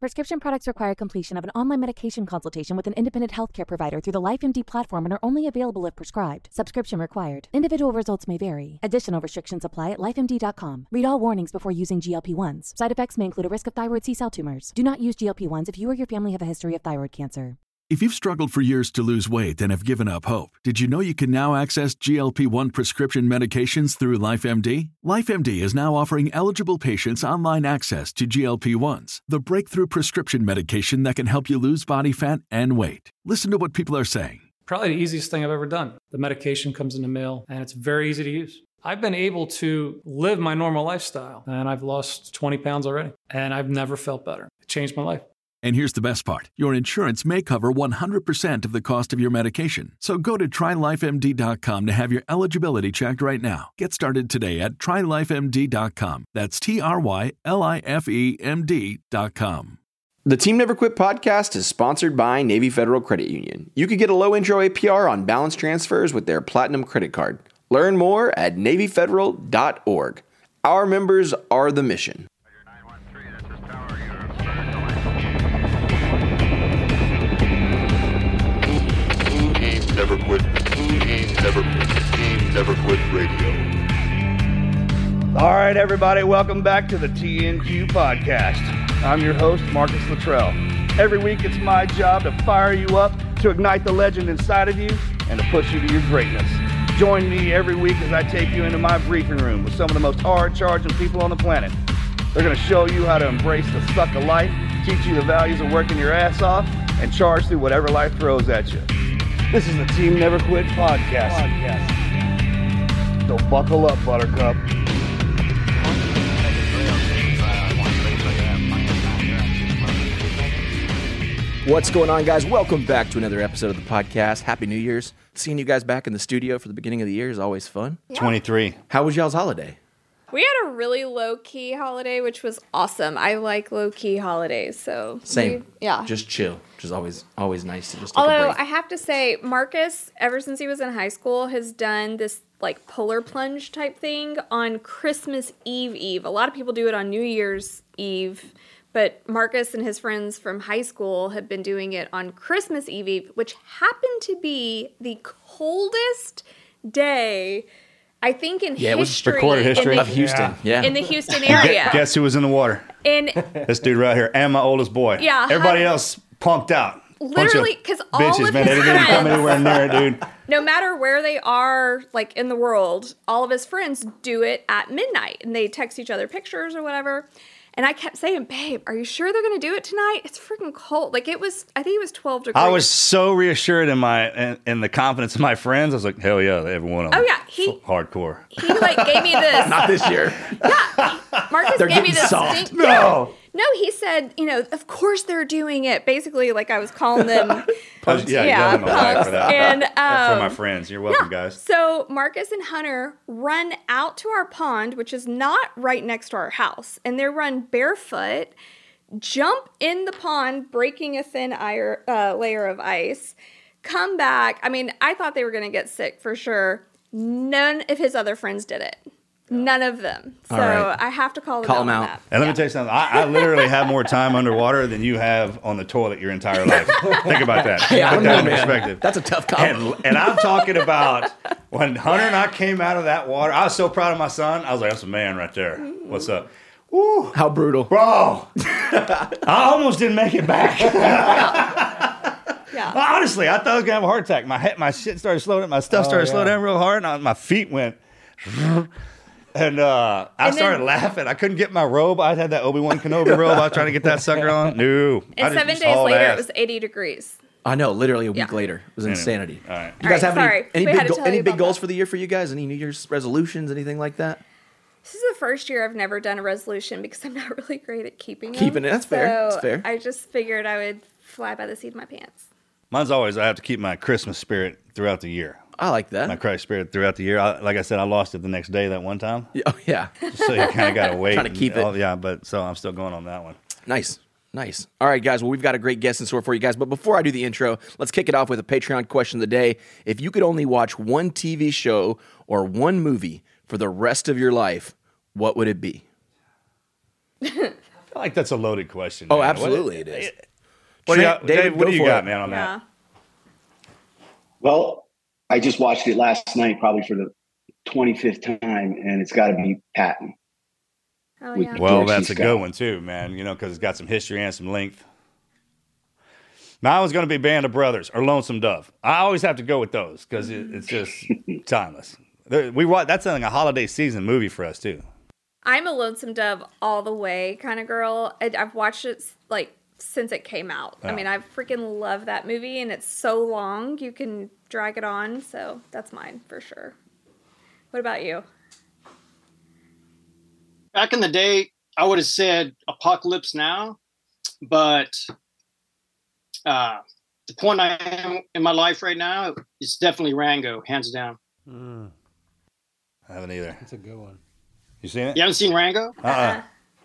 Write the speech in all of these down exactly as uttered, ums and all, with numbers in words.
Prescription products require completion of an online medication consultation with an independent healthcare provider through the LifeMD platform and are only available if prescribed. Subscription required. Individual results may vary. Additional restrictions apply at life M D dot com. Read all warnings before using G L P one s. Side effects may include a risk of thyroid C-cell tumors. Do not use G L P one s if you or your family have a history of thyroid cancer. If you've struggled for years to lose weight and have given up hope, did you know you can now access G L P one prescription medications through LifeMD? LifeMD is now offering eligible patients online access to G L P one s, the breakthrough prescription medication that can help you lose body fat and weight. Listen to what people are saying. Probably the easiest thing I've ever done. The medication comes in the mail, and it's very easy to use. I've been able to live my normal lifestyle, and I've lost twenty pounds already, and I've never felt better. It changed my life. And here's the best part. Your insurance may cover one hundred percent of the cost of your medication. So go to try life M D dot com to have your eligibility checked right now. Get started today at try life M D dot com. That's T R Y L I F E M D dot com. The Team Never Quit podcast is sponsored by Navy Federal Credit Union. You can get a low intro A P R on balance transfers with their Platinum credit card. Learn more at navy federal dot org. Our members are the mission. Never Quit. Team Never Quit. Team Never Quit Radio. All right, everybody, welcome back to the T N Q podcast. I'm your host, Marcus Luttrell. Every week, it's my job to fire you up, to ignite the legend inside of you, and to push you to your greatness. Join me every week as I take you into my briefing room with some of the most hard-charging people on the planet. They're going to show you how to embrace the suck of life, teach you the values of working your ass off, and charge through whatever life throws at you. This is the Team Never Quit podcast. podcast. So buckle up, Buttercup. What's going on, guys? Welcome back to another episode of the podcast. Happy New Year's. Seeing you guys back in the studio for the beginning of the year is always fun. Yeah. twenty-three. How was y'all's holiday? We had a really low-key holiday, which was awesome. I like low-key holidays, so... Same. We, yeah. Just chill, which is always always nice to just take Although, a break. I have to say, Marcus, ever since he was in high school, has done this, like, polar plunge type thing on Christmas Eve Eve. A lot of people do it on New Year's Eve, but Marcus and his friends from high school have been doing it on Christmas Eve Eve, which happened to be the coldest day... I think in yeah, history, it was recorded history the, of Houston. Yeah. In the Houston area. Guess who was in the water? And this dude right here, and my oldest boy. Yeah. Everybody hun- else punked out. Literally, because all bitches, of man, his they didn't even come friends, anywhere near it, dude. no matter where they are, like in the world, all of his friends do it at midnight, and they text each other pictures or whatever. And I kept saying, babe, are you sure they're going to do it tonight? It's freaking cold. Like it was, I think it was twelve degrees. I was so reassured in my in, in the confidence of my friends. I was like, hell yeah, every one of them. Oh yeah, he F- hardcore. He like gave me this. Not this year. Yeah, Marcus They're gave me getting this. soft. Thing. No. Yeah. No, he said, you know, of course they're doing it. Basically, like I was calling them. I was- yeah, yeah, yeah my wife for that. And um, for my friends. You're welcome, yeah. guys. So Marcus and Hunter run out to our pond, which is not right next to our house, and they run barefoot, jump in the pond, breaking a thin ire, uh, layer of ice, come back. I mean, I thought they were going to get sick for sure. None of his other friends did it. None of them. So right. I have to call them Call out. them out. On that. And let Yeah. me tell you something. I, I literally have more time underwater than you have on the toilet your entire life. Think about that. Yeah, I Put know, that in man. perspective. That's a tough combo. And, and I'm talking about when Hunter and I came out of that water. I was so proud of my son. I was like, that's a man right there. What's up? Woo. How brutal. Bro, I almost didn't make it back. Yeah. Honestly, I thought I was going to have a heart attack. My head, my shit started slowing, my stuff started Oh, to slow yeah. down real hard, and I, my feet went... And uh, I And then- started laughing. I couldn't get my robe. I had that Obi-Wan Kenobi robe. I was trying to get that sucker on. No. I And just seven was days hauled later, ass. it was eighty degrees. I know, literally a week Yeah. later. It was Anyway, insanity. all right. You guys All have right, any, sorry. any We big, had to go- tell any you big about goals that. for the year for you guys? Any New Year's resolutions, anything like that? This is the first year I've never done a resolution because I'm not really great at keeping them. Keeping it, that's fair, So that's fair. I just figured I would fly by the seat of my pants. Mine's always I have to keep my Christmas spirit throughout the year. I like that. My Christ spirit throughout the year. I, like I said, I lost it the next day that one time. Yeah, oh, yeah. So you kind of got to wait. Trying to and keep it. all- yeah, but so I'm still going on that one. Nice. Nice. All right, guys. Well, we've got a great guest in store for you guys. But before I do the intro, let's kick it off with a Patreon question of the day. If you could only watch one T V show or one movie for the rest of your life, what would it be? I like that's a loaded question. Oh, man. absolutely what, it is. What do you, Trent, Dave, David, what go do you for got, it. man, on Yeah. that? Well, I just watched it last night, probably for the twenty-fifth time, and it's got to be Patton. Oh, With yeah. Well, George C. that's a Scott. good one too, man. You know, because it's got some history and some length. Mine was going to be Band of Brothers or Lonesome Dove. I always have to go with those because it, it's just timeless. There- We watch, that's like a holiday season movie for us too. I'm a Lonesome Dove all the way kind of girl. I, I've watched it like since it came out. Yeah. I mean, I freaking love that movie, and it's so long you can drag it on. So that's mine for sure. What about you? Back in the day, I would have said Apocalypse Now, but uh, the point I am in my life right now, it's definitely Rango, hands down. Mm. I haven't either. That's a good one. You seen it? You haven't seen Rango? Uh-uh.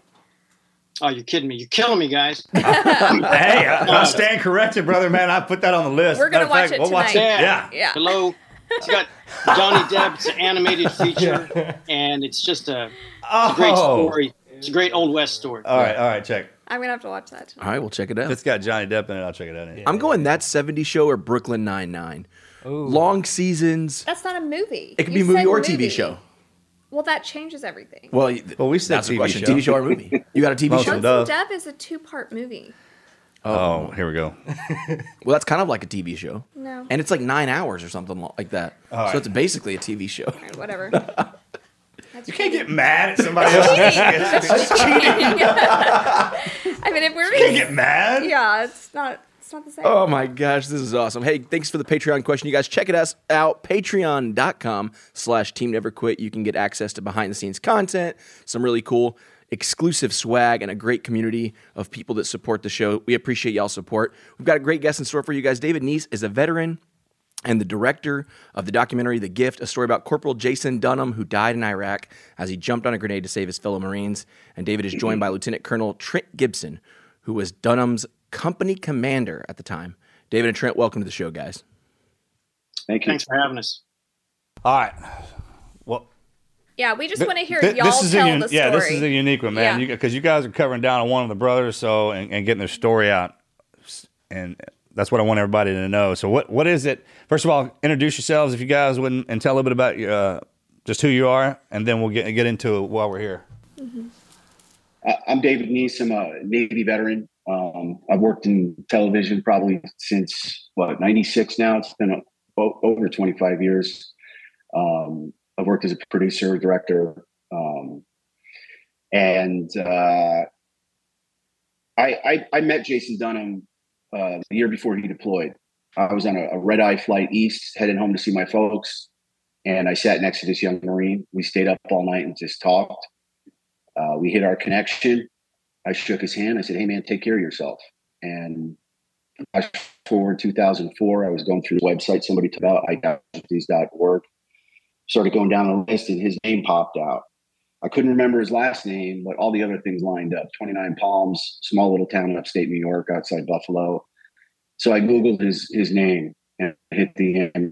Oh, you're kidding me. You're killing me, guys. Hey, I, I stand corrected, brother, man. I put that on the list. We're gonna Matter of watch it we'll watch tonight. it. Yeah. Yeah. Hello. It's got Johnny Depp. It's an animated feature, and it's just a, it's a great Oh. story. It's a great Old West story. All right, all right, check. I'm gonna have to watch that tonight. All right, we'll check it out. It's got Johnny Depp in it. I'll check it out. I'm going That seventies Show or Brooklyn Nine-Nine. Long seasons. That's not a movie. It could You be a movie said or a T V show. Well, that changes everything. Well, well we said that's T V a question. show. T V show or movie? You got a T V show? Lonesome Lonesome Dove. Dove is a two-part movie. Oh, here we go. Well, that's kind of like a T V show. No. And it's like nine hours or something lo- like that. All right. So it's basically a T V show. All right, whatever. You can't get mad at somebody else. That's cheating. I mean, if we're You can't get mad. yeah, it's not. It's not the same. Oh my gosh, this is awesome. Hey, thanks for the Patreon question. You guys check it us out, patreon.com slash team never quit. You can get access to behind the scenes content, some really cool exclusive swag, and a great community of people that support the show. We appreciate y'all's support. We've got a great guest in store for you guys. David Neese is a veteran and the director of the documentary The Gift, a story about Corporal Jason Dunham, who died in Iraq as he jumped on a grenade to save his fellow Marines. And David is joined by Lieutenant Colonel Trent Gibson, who was Dunham's company commander at the time. David and Trent, welcome to the show, guys. Thank you. Thanks for having us. All right. Well, Yeah, we just th- want to hear th- y'all this is tell a un- the story. Yeah, this is a unique one, man. Yeah. Because you, you guys are covering down on one of the brothers, so and, and getting their story out, and that's what I want everybody to know. So, what what is it? First of all, introduce yourselves, if you guys would, and tell a little bit about uh, just who you are, and then we'll get get into it while we're here. Mm-hmm. Uh, I'm David Neese. I'm a Navy veteran. Um, I've worked in television probably since, what, ninety-six now. It's been a, o- over twenty-five years. Um, I've worked as a producer, director, um, and uh, I, I, I met Jason Dunham uh, the year before he deployed. I was on a, a red-eye flight east, heading home to see my folks, and I sat next to this young Marine. We stayed up all night and just talked. Uh, we hit our connection. I shook his hand. I said, "Hey, man, take care of yourself." And flash forward two thousand four, I was going through the website somebody told about, i casualties dot org. Started going down the list, and his name popped out. I couldn't remember his last name, but all the other things lined up. twenty-nine Palms, small little town in upstate New York, outside Buffalo. So I Googled his his name and hit the image,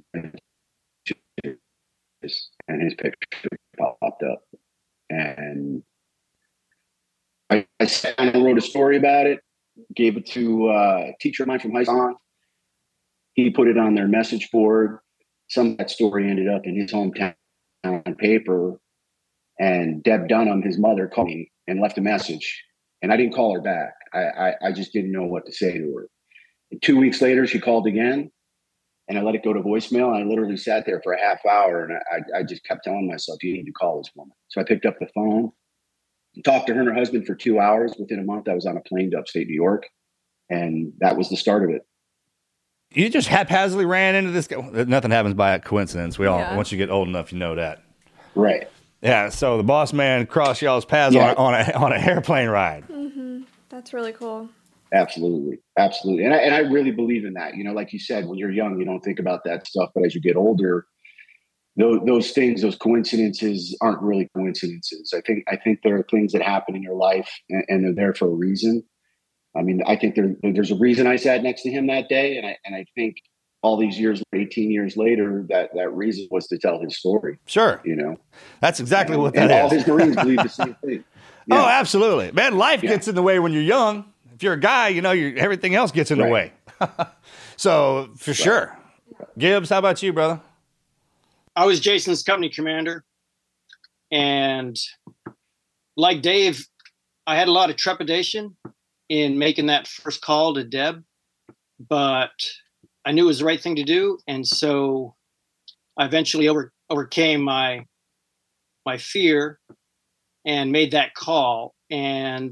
and his picture popped up. And I, I sat down and wrote a story about it, gave it to uh, a teacher of mine from high school. He put it on their message board. Some of that story ended up in his hometown paper. And Deb Dunham, his mother, called me and left a message. And I didn't call her back. I, I, I just didn't know what to say to her. And two weeks later, she called again. And I let it go to voicemail. And I literally sat there for a half hour. And I, I just kept telling myself, you need to call this woman. So I picked up the phone. Talked to her and her husband for two hours. Within a month, I was on a plane to upstate New York, and that was the start of it. You just haphazardly ran into this guy. Nothing happens by coincidence. We all, Yeah. once you get old enough, you know that. Right. Yeah. So the boss man crossed y'all's paths Yeah. on, a, on a on a airplane ride. Mm-hmm. That's really cool. Absolutely. Absolutely. And I, and I really believe in that. You know, like you said, when you're young, you don't think about that stuff. But as you get older, those, those things, those coincidences aren't really coincidences. I think I think there are things that happen in your life, and, and they're there for a reason. I mean, I think there, there's a reason I sat next to him that day. And I, and I think all these years, eighteen years later, that, that reason was to tell his story. Sure. You know, That's exactly and, what and that all is. his Marines believe the same thing. Yeah. Oh, absolutely. Man, life Yeah. gets in the way when you're young. If you're a guy, you know, you're, everything else gets in the Right. way. So, for Right. sure. Gibbs, how about you, brother? I was Jason's company commander. And like Dave, I had a lot of trepidation in making that first call to Deb, but I knew it was the right thing to do. And so I eventually over, overcame my, my fear and made that call. And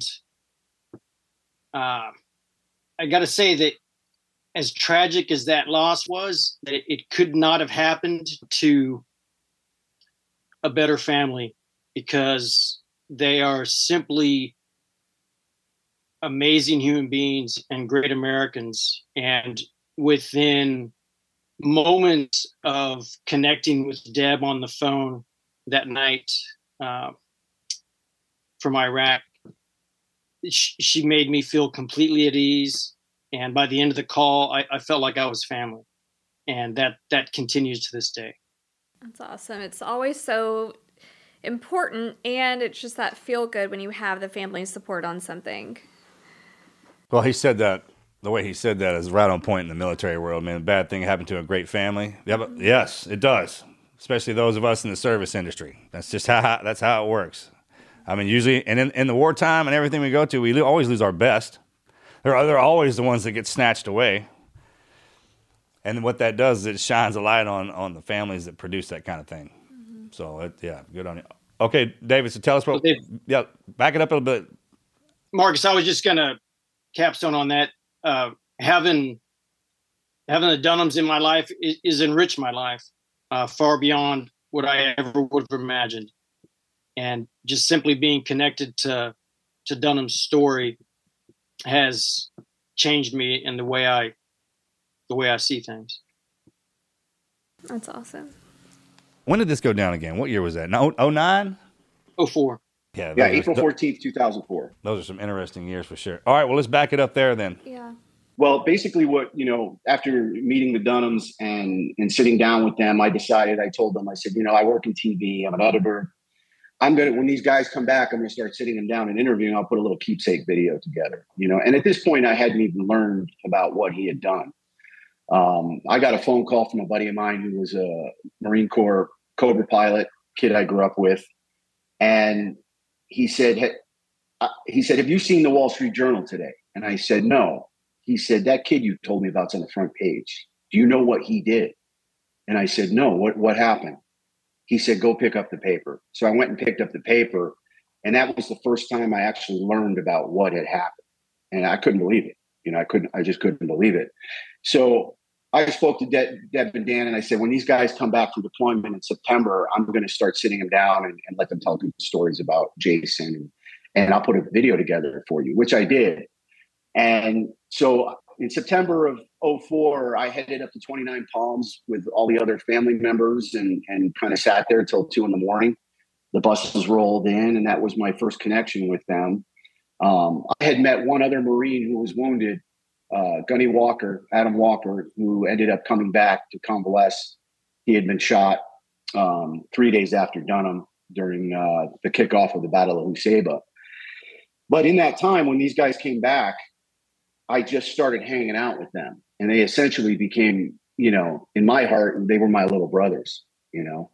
uh, I got to say that as tragic as that loss was, that it, it could not have happened to a better family, because they are simply amazing human beings and great Americans. And within moments of connecting with Deb on the phone that night uh, from Iraq, she, she made me feel completely at ease. And by the end of the call, I, I felt like I was family. And that, that continues to this day. That's awesome. It's always so important, and it's just that feel good when you have the family support on something. Well, he said that, the way he said that is right on point in the military world, man. A bad thing happened to a great family. Yeah, but yes, it does. Especially those of us in the service industry. That's just how, that's how it works. I mean, usually, and in, in the wartime and everything we go to, we lo- always lose our best. They're, they're always the ones that get snatched away. And what that does is it shines a light on, on the families that produce that kind of thing. Mm-hmm. So, it, yeah, good on you. Okay, David, so tell us what, well, yeah, back it up a little bit. Marcus, I was just going to capstone on that. Uh, having, having the Dunhams in my life is, is enriched my life uh, far beyond what I ever would have imagined. And just simply being connected to, to Dunham's story has changed me in the way I, the way I see things. That's awesome. When did this go down again? What year was that? No, oh nine? oh four. Yeah, Yeah, are, April fourteenth, two thousand four. Those are some interesting years for sure. All right, well, let's back it up there then. Yeah. Well, basically what, you know, after meeting the Dunhams and, and sitting down with them, I decided, I told them, I said, you know, I work in T V, I'm an editor. I'm going to, when these guys come back, I'm going to start sitting them down and interviewing. I'll put a little keepsake video together, you know. And at this point, I hadn't even learned about what he had done. Um, I got a phone call from a buddy of mine who was a Marine Corps Cobra pilot, kid I grew up with. And he said, hey, uh, he said, have you seen the Wall Street Journal today? And I said, no. He said, that kid you told me about's on the front page. Do you know what he did? And I said, no, what, what happened? He said, go pick up the paper. So I went and picked up the paper. And that was the first time I actually learned about what had happened. And I couldn't believe it. You know, I couldn't, I just couldn't believe it. So I spoke to De- Deb and Dan, and I said, when these guys come back from deployment in September, I'm going to start sitting them down and, and let them tell good stories about Jason. And, and I'll put a video together for you, which I did. And so in September of oh four, I headed up to twenty-nine Palms with all the other family members and, and kind of sat there until two in the morning. The buses rolled in, and that was my first connection with them. Um, I had met one other Marine who was wounded, uh, Gunny Walker, Adam Walker, who ended up coming back to convalesce. He had been shot um, three days after Dunham during uh, the kickoff of the Battle of Usaba. But in that time, when these guys came back, I just started hanging out with them, and they essentially became, you know, in my heart, they were my little brothers, you know?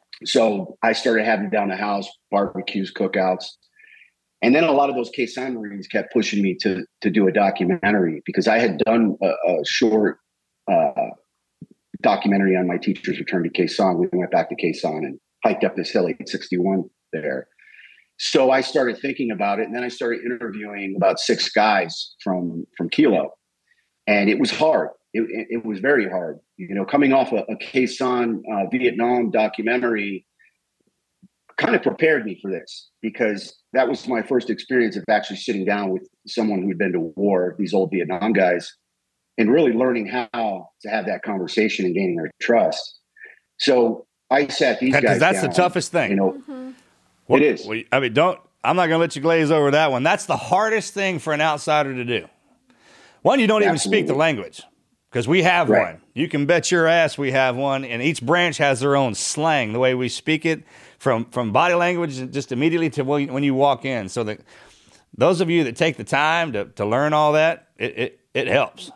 So I started having down the house, barbecues, cookouts. And then a lot of those Khe-Sanh Marines kept pushing me to, to do a documentary, because I had done a, a short uh, documentary on my teacher's return to Khe-Sanh. We went back to Khe-Sanh and hiked up this hill, eight sixty-one there. So I started thinking about it, and then I started interviewing about six guys from, from Kilo. And it was hard. It, it, it was very hard. You know, coming off a, a Khe-Sanh uh, Vietnam documentary kind of prepared me for this, because that was my first experience of actually sitting down with someone who had been to war, these old Vietnam guys, and really learning how to have that conversation and gaining their trust. So I sat these guys down. That's the toughest thing. You know, Mm-hmm. Well, it is. well, I mean, don't. I'm not going to let you glaze over that one. That's the hardest thing for an outsider to do. One, you don't even Absolutely. speak the language, because we have Right. one. You can bet your ass we have one, and each branch has their own slang, the way we speak it, from from body language just immediately to when when you walk in. So that those of you that take the time to, to learn all that, it, it, it helps.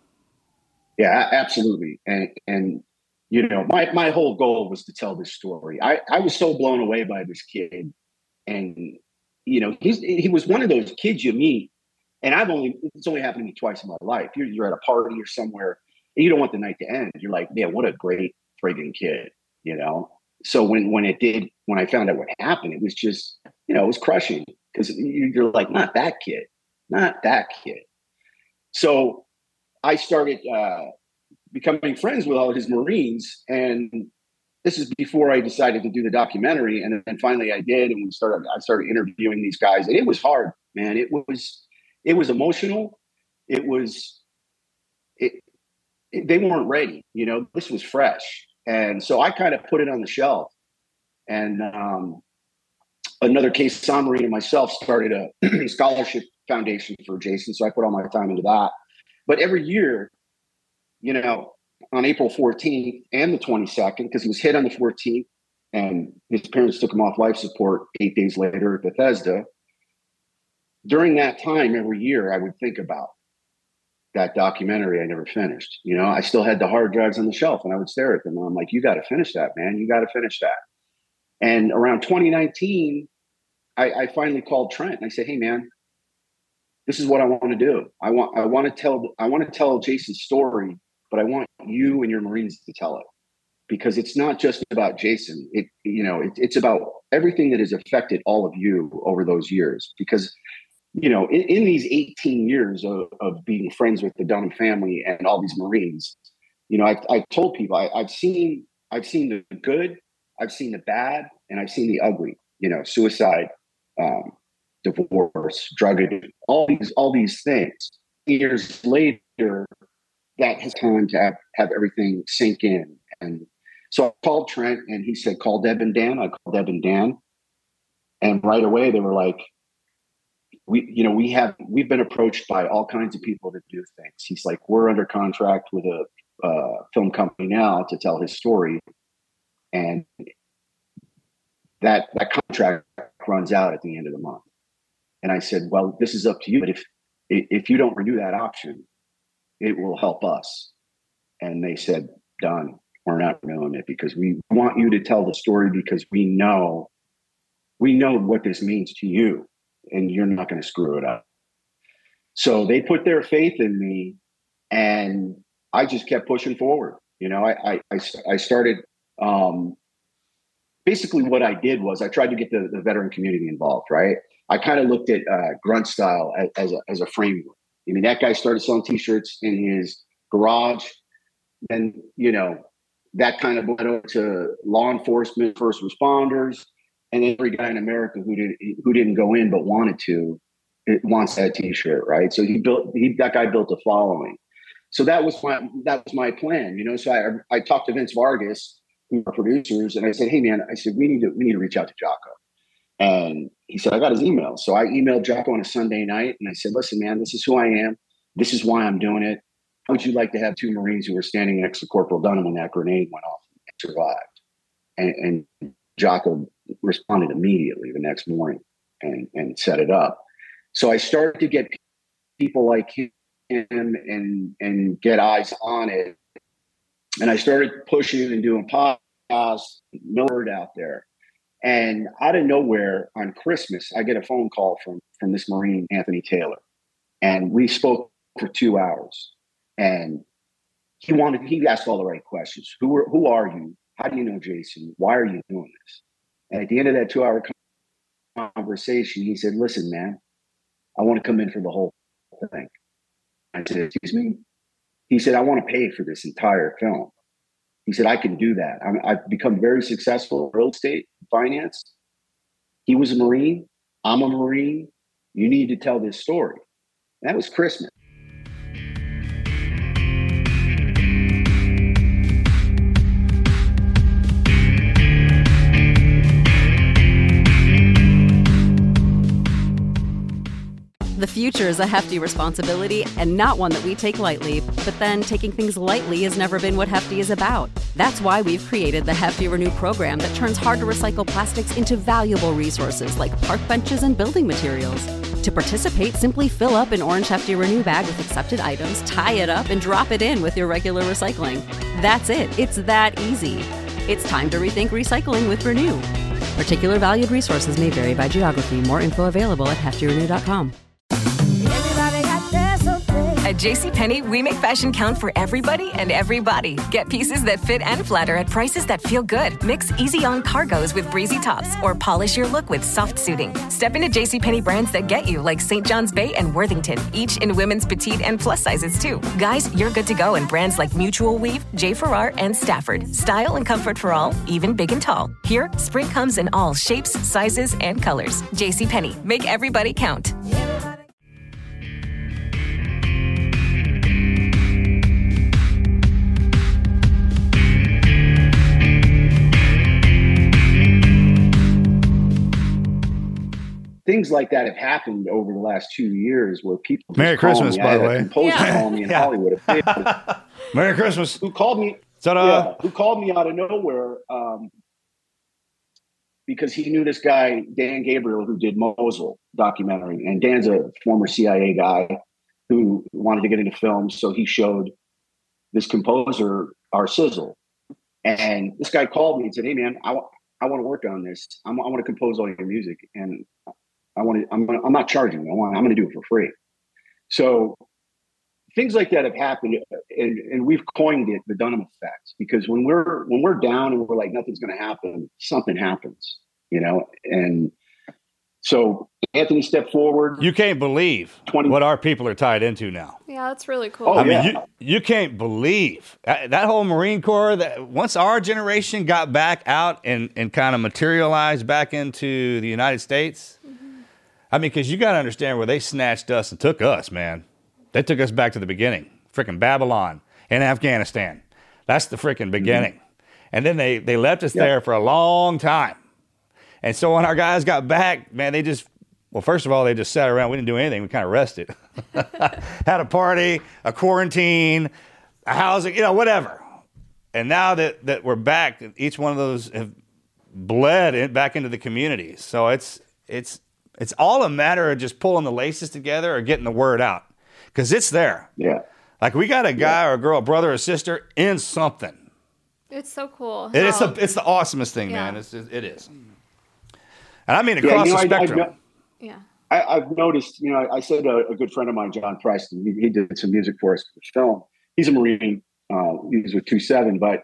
Yeah, a- absolutely. And, and, you know, my, my whole goal was to tell this story. I, I was so blown away by this kid. And, you know, he's, he was one of those kids you meet. And I've only, it's only happened to me twice in my life. You're, you're at a party or somewhere and you don't want the night to end. You're like, man, what a great friggin' kid, you know? So when, when it did, when I found out what happened, it was just, you know, it was crushing because you're like, not that kid, not that kid. So I started uh, becoming friends with all his Marines. And this is before I decided to do the documentary. And then finally I did. And we started, I started interviewing these guys. And it was hard, man. It was, it was emotional. It was, it, it they weren't ready. You know, this was fresh. And so I kind of put it on the shelf. And um, another case, San Marine and myself started a scholarship foundation for Jason. So I put all my time into that. But every year, you know, on April fourteenth and the twenty-second, because he was hit on the fourteenth and his parents took him off life support eight days later at Bethesda. During that time, every year, I would think about that documentary I never finished. You know, I still had the hard drives on the shelf and I would stare at them. And I'm like, you got to finish that, man. You got to finish that. And around twenty nineteen, I, I finally called Trent and I said, hey, man, this is what I want to do. I want, I want to tell, I want to tell Jason's story, but I want you and your Marines to tell it because it's not just about Jason. It, you know, it, it's about everything that has affected all of you over those years. Because, you know, in, in these eighteen years of, of being friends with the Dunham family and all these Marines, you know, I've, I've told people I, I've seen, I've seen the good, I've seen the bad, and I've seen the ugly. You know, suicide, um, divorce, drug addiction, all these, all these things. Years later, that has time to have, have everything sink in. And so I called Trent and he said, call Deb and Dan. I called Deb and Dan. And right away they were like, we, you know, we have, we've been approached by all kinds of people to do things. He's like, we're under contract with a uh, film company now to tell his story. And that, that contract runs out at the end of the month. And I said, well, this is up to you. But if, if you don't renew that option, it will help us. And they said, done. We're not renewing it because we want you to tell the story because we know, we know what this means to you and you're not going to screw it up. So they put their faith in me and I just kept pushing forward. You know, I, I, I, I started, um, basically what I did was I tried to get the, the veteran community involved, right? I kind of looked at uh, Grunt Style as, as, a, as a framework. I mean, that guy started selling t-shirts in his garage. Then, you know, that kind of went over to law enforcement, first responders, and every guy in America who didn't who didn't go in but wanted to, it wants that t-shirt, right? So he built he that guy built a following. So that was my that was my plan, you know. So I I talked to Vince Vargas, who are producers, and I said, hey man, I said we need to we need to reach out to Jocko. And he said, I got his email. So I emailed Jocko on a Sunday night and I said, listen, man, this is who I am. This is why I'm doing it. How would you like to have two Marines who were standing next to Corporal Dunham when that grenade went off and survived? And, and Jocko responded immediately the next morning and, and set it up. So I started to get people like him and, and get eyes on it. And I started pushing and doing podcasts, no word out there. And out of nowhere on Christmas, I get a phone call from, from this Marine, Anthony Taylor. And we spoke for two hours. And he wanted, he asked all the right questions. Who are, who are you? How do you know Jason? Why are you doing this? And at the end of that two hour conversation, he said, listen, man, I want to come in for the whole thing. I said, excuse me? He said, I want to pay for this entire film. He said, I can do that. I'm, I've become very successful in real estate, finance. He was a Marine. I'm a Marine. You need to tell this story. And that was Christmas. The The future is a hefty responsibility and not one that we take lightly. But then taking things lightly has never been what Hefty is about. That's why we've created the Hefty Renew program that turns hard-to-recycle plastics into valuable resources like park benches and building materials. To participate, simply fill up an orange Hefty Renew bag with accepted items, tie it up, and drop it in with your regular recycling. That's it. It's that easy. It's time to rethink recycling with Renew. Particular valued resources may vary by geography. More info available at hefty renew dot com. At JCPenney, we make fashion count for everybody and everybody. Get pieces that fit and flatter at prices that feel good. Mix easy-on cargos with breezy tops or polish your look with soft suiting. Step into JCPenney brands that get you, like Saint John's Bay and Worthington, each in women's petite and plus sizes, too. Guys, you're good to go in brands like Mutual Weave, J. Farrar, and Stafford. Style and comfort for all, even big and tall. Here, spring comes in all shapes, sizes, and colors. JCPenney, make everybody count. Things like that have happened over the last two years where people. Just Merry Christmas, me. by I the had way. a composer Yeah. call me in Yeah. Hollywood. Merry Christmas. Who called me? Ta-da. Yeah, who called me out of nowhere um, because he knew this guy, Dan Gabriel, who did Mosul documentary. And Dan's a former C I A guy who wanted to get into film. So he showed this composer our sizzle. And this guy called me and said, "Hey, man, I, w- I want to work on this. I'm, I want to compose all your music. And I want to, I'm, gonna, I'm not charging. I want, I'm going to do it for free." So things like that have happened, and, and we've coined it the Dunham effect, because when we're, when we're down and we're like, nothing's going to happen, something happens, you know? And so Anthony stepped forward. You can't believe twenty what our people are tied into now. Yeah, that's really cool. Oh, I mean, yeah. you, you can't believe that, that whole Marine Corps, that once our generation got back out and, and kind of materialized back into the United States, mm-hmm. I mean, because you got to understand where they snatched us and took us, man. They took us back to the beginning, freaking Babylon and Afghanistan. That's the freaking beginning. Mm-hmm. And then they, they left us yeah. there for a long time. And so when our guys got back, man, they just, well, first of all, they just sat around. We didn't do anything. We kind of rested. Had a party, a quarantine, a housing, you know, whatever. And now that, that we're back, each one of those have bled in, back into the community. So it's it's it's all a matter of just pulling the laces together or getting the word out, because it's there. Yeah. Like we got a guy yeah. or a girl, a brother or sister in something. It's so cool. It, it's, a, it's the awesomest thing, yeah. man. It's, it is. And I mean across yeah, you know, the spectrum. I, I, yeah. I, I've noticed, you know, I said a, a good friend of mine, John Preston, he, he did some music for us for film. He's a Marine. Uh, he was with two seven. But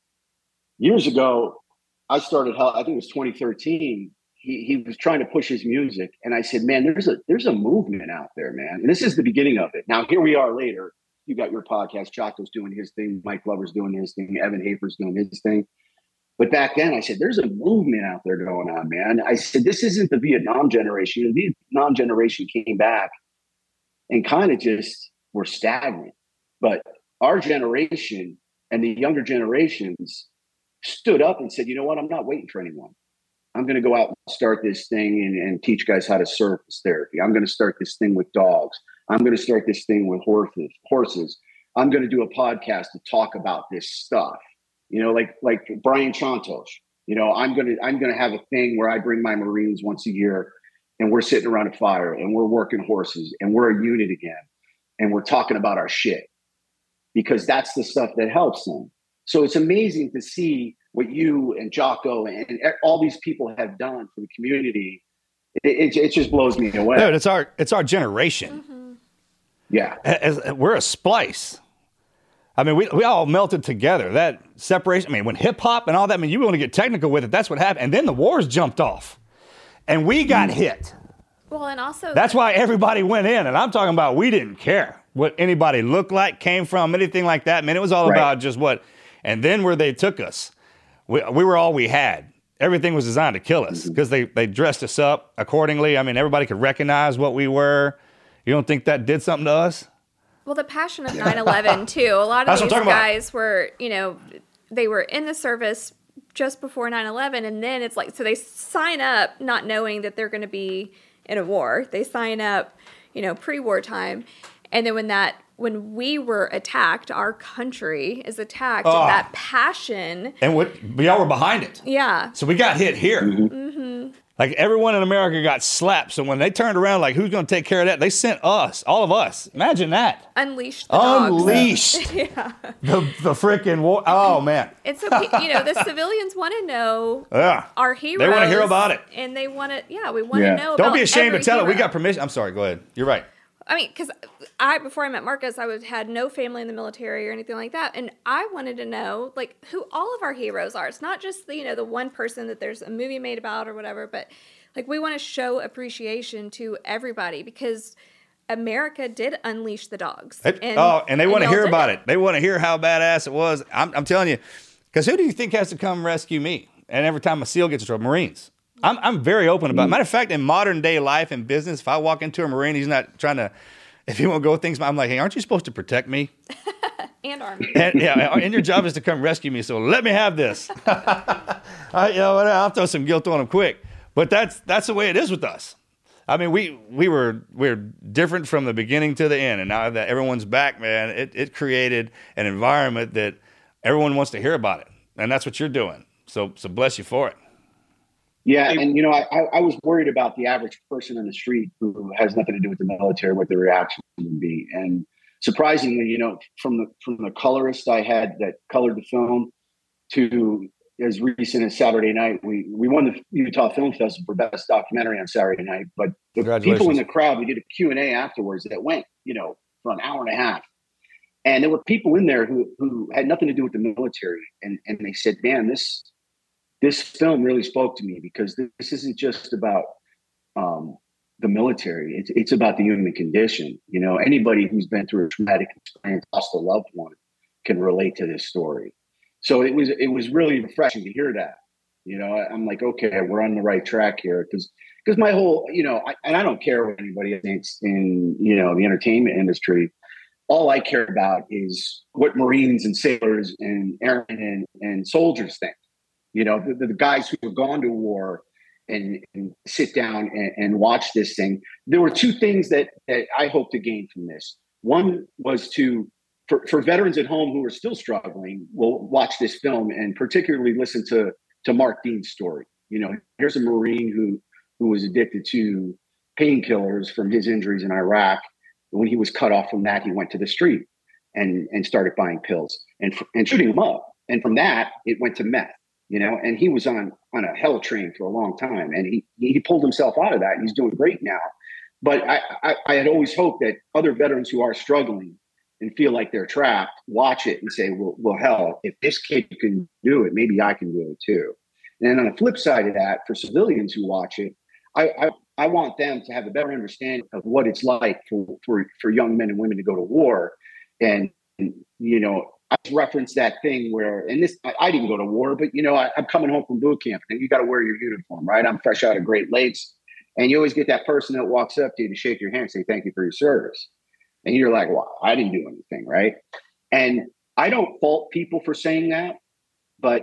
years ago, I started, I think it was twenty thirteen. He, he was trying to push his music. And I said, man, there's a there's a movement out there, man. And this is the beginning of it. Now, here we are later. You got your podcast. Chaco's doing his thing. Mike Glover's doing his thing. Evan Hafer's doing his thing. But back then, I said, there's a movement out there going on, man. I said, this isn't the Vietnam generation. The Vietnam generation came back and kind of just were stagnant. But our generation and the younger generations stood up and said, you know what? I'm not waiting for anyone. I'm going to go out and start this thing and, and teach guys how to surface therapy. I'm going to start this thing with dogs. I'm going to start this thing with horses. Horses. I'm going to do a podcast to talk about this stuff. You know, like like Brian Chantos. You know, I'm gonna I'm gonna have a thing where I bring my Marines once a year, and we're sitting around a fire, and we're working horses, and we're a unit again, and we're talking about our shit, because that's the stuff that helps them. So it's amazing to see what you and Jocko and all these people have done for the community. It, it, it just blows me away. Dude, it's our it's our generation. Mm-hmm. Yeah, As, we're a splice. I mean, we we all melted together. That separation, I mean, when hip-hop and all that, I mean, you want to get technical with it, that's what happened. And then the wars jumped off, and we got hit. Well, and also... That's why everybody went in, and I'm talking about we didn't care what anybody looked like, came from, anything like that. Man, it was all right. about just what... And then where they took us, we, we were all we had. Everything was designed to kill us, because they, they dressed us up accordingly. I mean, everybody could recognize what we were. You don't think that did something to us? Well, the passion of nine eleven, too. A lot of these guys were, you know, they were in the service just before nine eleven, and then it's like, so they sign up not knowing that they're going to be in a war. They sign up, you know, pre-war time. And then when that, when we were attacked, our country is attacked, Oh. that passion. And what, y'all were behind it. Yeah. So we got hit here. Mm-hmm. Like everyone in America got slapped. So when they turned around, like, who's going to take care of that? They sent us, all of us. Imagine that. Unleash the dogs. Unleashed. Yeah. The, the freaking war. Oh, man. And so, pe- you know, the civilians want to know Yeah. our heroes. They want to hear about it. And they want to, yeah, we want to Yeah. know about Don't be ashamed every to tell it. We hero. got permission. I'm sorry. Go ahead. You're right. I mean, because I, before I met Marcus, I was, had no family in the military or anything like that. And I wanted to know, like, who all of our heroes are. It's not just, the, you know, the one person that there's a movie made about or whatever, but, like, we want to show appreciation to everybody because America did unleash the dogs. They- And, oh, and they want to y'all hear did about it. They want to hear how badass it was. I'm, I'm telling you, because who do you think has to come rescue me? And every time a SEAL gets in trouble, Marines. I'm, I'm very open about it. Matter of fact, in modern day life and business, if I walk into a Marine, he's not trying to, if he won't go with things, I'm like, hey, aren't you supposed to protect me? And Army. And, yeah, and your job is to come rescue me, so let me have this. I, you know, what, I'll throw some guilt on him quick. But that's that's the way it is with us. I mean, we we were we we're different from the beginning to the end, and now that everyone's back, man, it, it created an environment that everyone wants to hear about it, and that's what you're doing. So so bless you for it. Yeah, and you know, I, I was worried about the average person in the street who has nothing to do with the military, what their reaction would be. And surprisingly, you know, from the from the colorist I had that colored the film to as recent as Saturday night, we we won the Utah Film Festival for best documentary on Saturday night. But the people in the crowd, we did a Q and A afterwards that went, you know, for an hour and a half. And there were people in there who who had nothing to do with the military, and and they said, "Man, this." This film really spoke to me because this isn't just about um, the military. It's it's about the human condition. You know, anybody who's been through a traumatic experience, lost a loved one, can relate to this story. So it was it was really refreshing to hear that. You know, I'm like, okay, we're on the right track here because because my whole, you know, I, and I don't care what anybody thinks in, you know, the entertainment industry. All I care about is what Marines and sailors and airmen and, and soldiers think. You know, the, the guys who have gone to war and, and sit down and, and watch this thing. There were two things that, that I hope to gain from this. One was to, for, for veterans at home who are still struggling, will watch this film and particularly listen to, to Mark Dean's story. You know, here's a Marine who, who was addicted to painkillers from his injuries in Iraq. When he was cut off from that, he went to the street and, and started buying pills and, and shooting them up. And from that, it went to meth. You know, and he was on on a hell train for a long time, and he he pulled himself out of that. And he's doing great now. But I, I I had always hoped that other veterans who are struggling and feel like they're trapped watch it and say, well, well, hell, if this kid can do it, maybe I can do it too. And then on the flip side of that, for civilians who watch it, I I, I want them to have a better understanding of what it's like for for for young men and women to go to war, and, and you know. I referenced that thing where, and this, I, I didn't go to war, but you know, I, I'm coming home from boot camp and you got to wear your uniform, right? I'm fresh out of Great Lakes. And you always get that person that walks up to you to shake your hand and say, thank you for your service. And you're like, well, I didn't do anything, right? And I don't fault people for saying that, but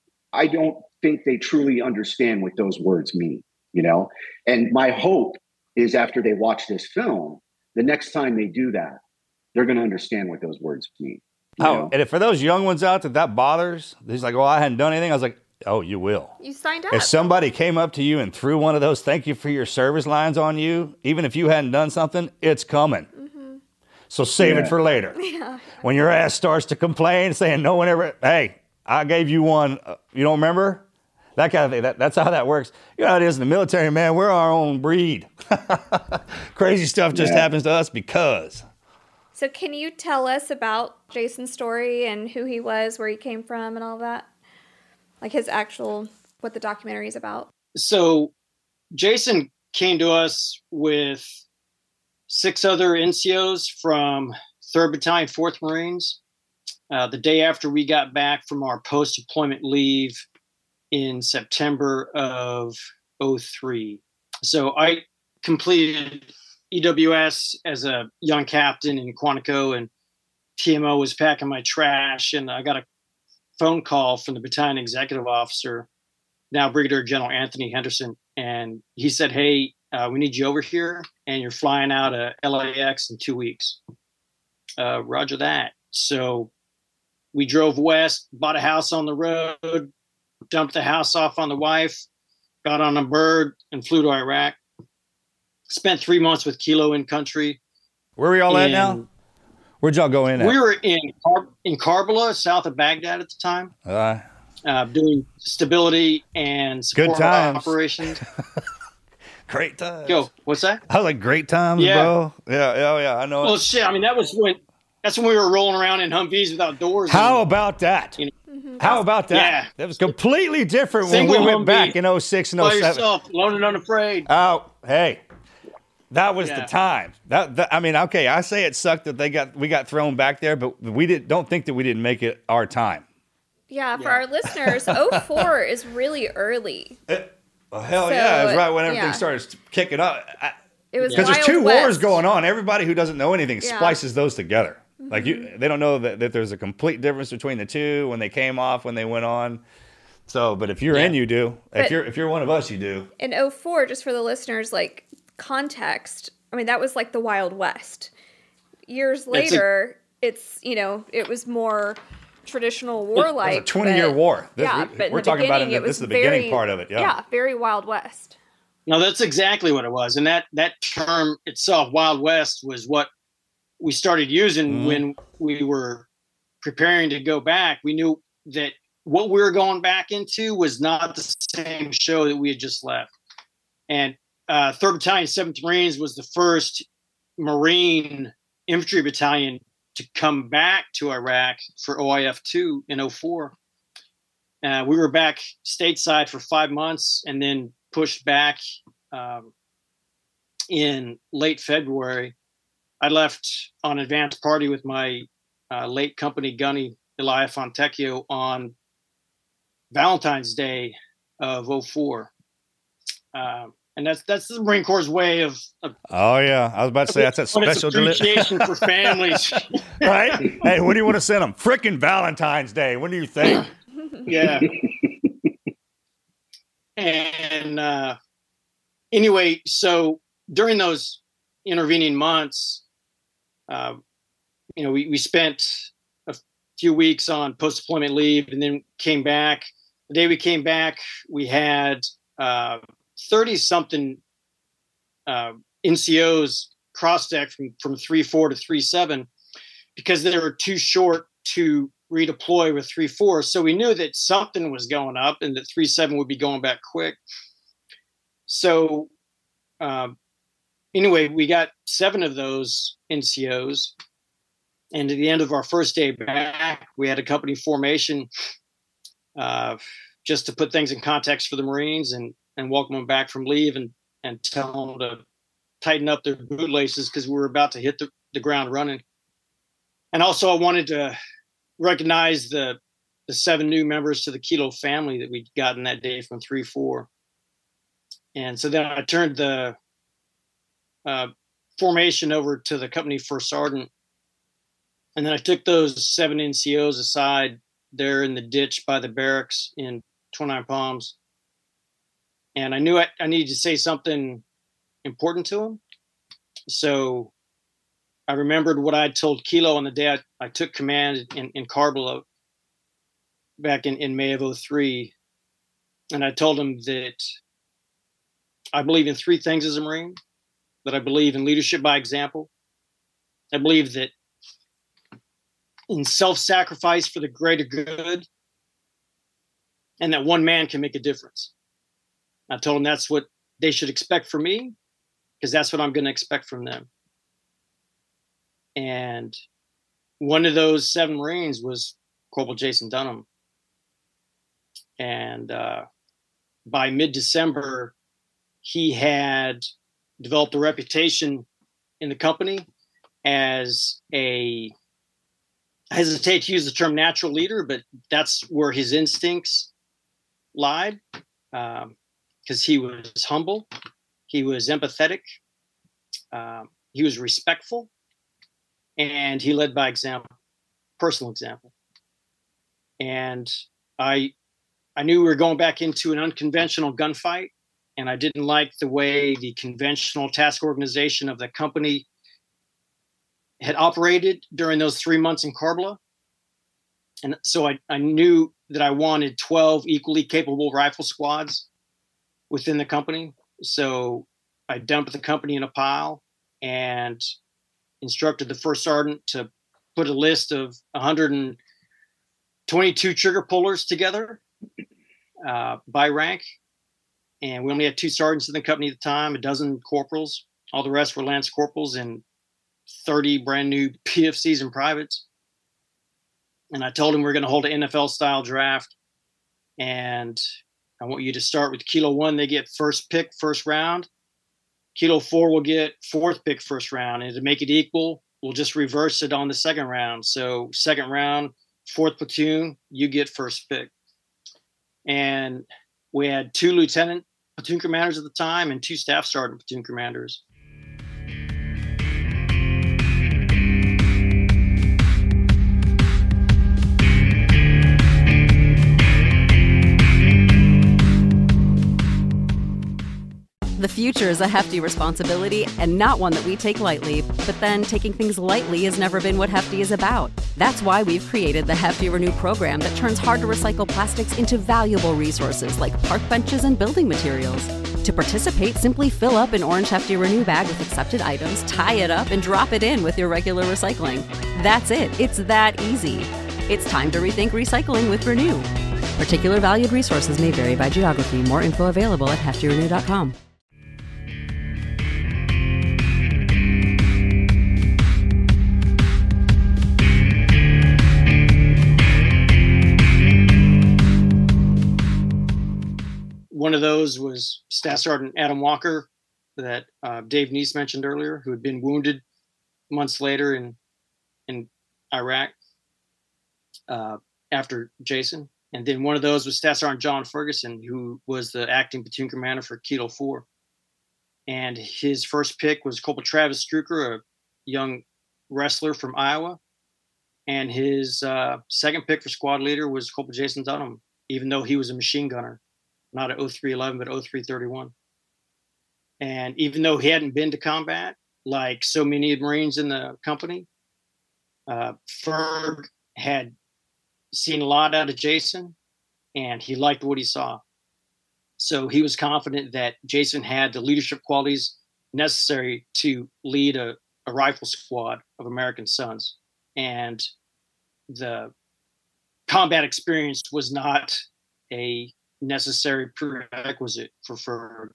I don't think they truly understand what those words mean, you know? And my hope is after they watch this film, the next time they do that, they're going to understand what those words mean. Oh, know? and if for those young ones out that that bothers, he's like, well, I hadn't done anything. I was like, oh, you will. You signed up. If somebody came up to you and threw one of those thank you for your service lines on you, even if you hadn't done something, it's coming. Mm-hmm. So save Yeah. it for later. Yeah. When your ass starts to complain, saying no one ever, hey, I gave you one. Uh, you don't remember? That kind of thing. That, that's how that works. You know how it is in the military, man. We're our own breed. Crazy stuff just Yeah. happens to us because. So can you tell us about Jason's story and who he was, where he came from and all that? Like his actual, what the documentary is about? So Jason came to us with six other N C Os from third Battalion, fourth Marines. Uh, the day after we got back from our post-deployment leave in September of oh three. So I completed E W S as a young captain in Quantico, and T M O was packing my trash, and I got a phone call from the battalion executive officer, now Brigadier General Anthony Henderson, and he said, hey, Uh, we need you over here, and you're flying out of L A X in two weeks. Uh, roger that. So we drove west, bought a house on the road, dumped the house off on the wife, got on a bird, and flew to Iraq. Spent three months with Kilo in country. Where are y'all at now? Where'd y'all go in at? We were in Car- in Karbala, south of Baghdad at the time, Uh, uh, doing stability and support Good times. operations. Great times. Yo, what's that? I was like, great times, Yeah. bro. Yeah, yeah, yeah. I know. Well, it. shit. I mean, that was when that's when we were rolling around in Humvees without doors. How and, about that? You know, How about that? Yeah. That was completely different when Single we went Humvee, back in oh six and oh by seven. yourself, alone and unafraid. Oh, hey. That was Yeah. the time. That, that I mean, okay, I say it sucked that they got we got thrown back there, but we didn't don't think that we didn't make it our time. Yeah, for our listeners, oh four is really early. Well, hell So, yeah, it was right when everything yeah. started kicking up. It was Because there's Wild two West. wars going on. Everybody who doesn't know anything Yeah. splices those together. Like you, they don't know that, that there's a complete difference between the two when they came off, when they went on. So, but if you're Yeah. in, you do. If But- you're if you're one of us, you do. In oh four, just for the listeners, like context, I mean, that was like the Wild West. Years It's a- later, it's, you know, it was more traditional It was warlike. a twenty-year but- war. This- yeah, we- but in we're the talking about it. beginning, in the- it This is was the beginning very- part of it. Yeah. Yeah, very Wild West. No, that's exactly what it was. And that, that term itself, Wild West, was what we started using Mhm. when we were preparing to go back. We knew that what we were going back into was not the same show that we had just left. And uh, third Battalion, seventh Marines was the first Marine infantry battalion to come back to Iraq for O I F two in oh four. Uh, we were back stateside for five months and then pushed back um, in late February. I left on advance party with my uh, late company gunny, Elia Fontecchio, on Valentine's Day of oh four. Um, and that's that's the Marine Corps' way of, of Oh yeah, I was about to say that's a But it's special deli- appreciation for families. right? Hey, when do you want to send them? Frickin' Valentine's Day. When do you think? Yeah. And uh, anyway, so during those intervening months, uh, you know, we, we spent a few weeks on post-deployment leave and then came back. The day we came back, we had uh, thirty-something uh, N C Os cross-deck from, from three four to three seven because they were too short to redeploy with three four. So we knew that something was going up and that three seven would be going back quick. So um, anyway, we got seven of those N C Os. And at the end of our first day back, we had a company formation uh, just to put things in context for the Marines and, and welcome them back from leave and, and tell them to tighten up their bootlaces because we were about to hit the, the ground running. And also I wanted to recognize the the seven new members to the Kilo family that we'd gotten that day from three four. And so then I turned the uh, formation over to the company first sergeant. And then I took those seven N C Os aside there in the ditch by the barracks in twenty-nine Palms. And I knew I, I needed to say something important to them. So I remembered what I told Kilo on the day I, I took command in, in Karbala back in, in May of oh three. And I told him that I believe in three things as a Marine, that I believe in leadership by example. I believe that in self-sacrifice for the greater good, and that one man can make a difference. I told him that's what they should expect from me, because that's what I'm going to expect from them. And one of those seven Marines was Corporal Jason Dunham. And uh, by mid-December, he had developed a reputation in the company as a, I hesitate to use the term natural leader, but that's where his instincts lied, because um, he was humble, he was empathetic, um, he was respectful, and he led by example, personal example. And I, I knew we were going back into an unconventional gunfight, and I didn't like the way the conventional task organization of the company had operated during those three months in Karbala. And so I, I knew that I wanted twelve equally capable rifle squads within the company. So I dumped the company in a pile and instructed the first sergeant to put a list of one hundred twenty-two trigger pullers together uh, by rank. And we only had two sergeants in the company at the time, a dozen corporals. All the rest were lance corporals and thirty brand new P F Cs and privates. And I told him we're going to hold an N F L style draft. And I want you to start with Kilo one. They get first pick, first round. Kilo four will get fourth pick, first round. And to make it equal, we'll just reverse it on the second round. So second round, fourth platoon, you get first pick. And we had two lieutenant platoon commanders at the time and two staff sergeant platoon commanders. The future is a hefty responsibility and not one that we take lightly, but then taking things lightly has never been what Hefty is about. That's why we've created the Hefty Renew program that turns hard-to-recycle plastics into valuable resources like park benches and building materials. To participate, simply fill up an orange Hefty Renew bag with accepted items, tie it up, and drop it in with your regular recycling. That's it. It's that easy. It's time to rethink recycling with Renew. Particular valued resources may vary by geography. More info available at hefty renew dot com. One of those was Staff Sergeant Adam Walker that uh, Dave Neese mentioned earlier, who had been wounded months later in in Iraq uh, after Jason. And then one of those was Staff Sergeant John Ferguson, who was the acting platoon commander for Kilo four. And his first pick was Corporal Travis Struker, a young wrestler from Iowa. And his uh, second pick for squad leader was Corporal Jason Dunham, even though he was a machine gunner. Not at oh three eleven, but oh three thirty-one. And even though he hadn't been to combat, like so many Marines in the company, uh, Ferg had seen a lot out of Jason, and he liked what he saw. So he was confident that Jason had the leadership qualities necessary to lead a, a rifle squad of American sons. And the combat experience was not a necessary prerequisite for Ferg.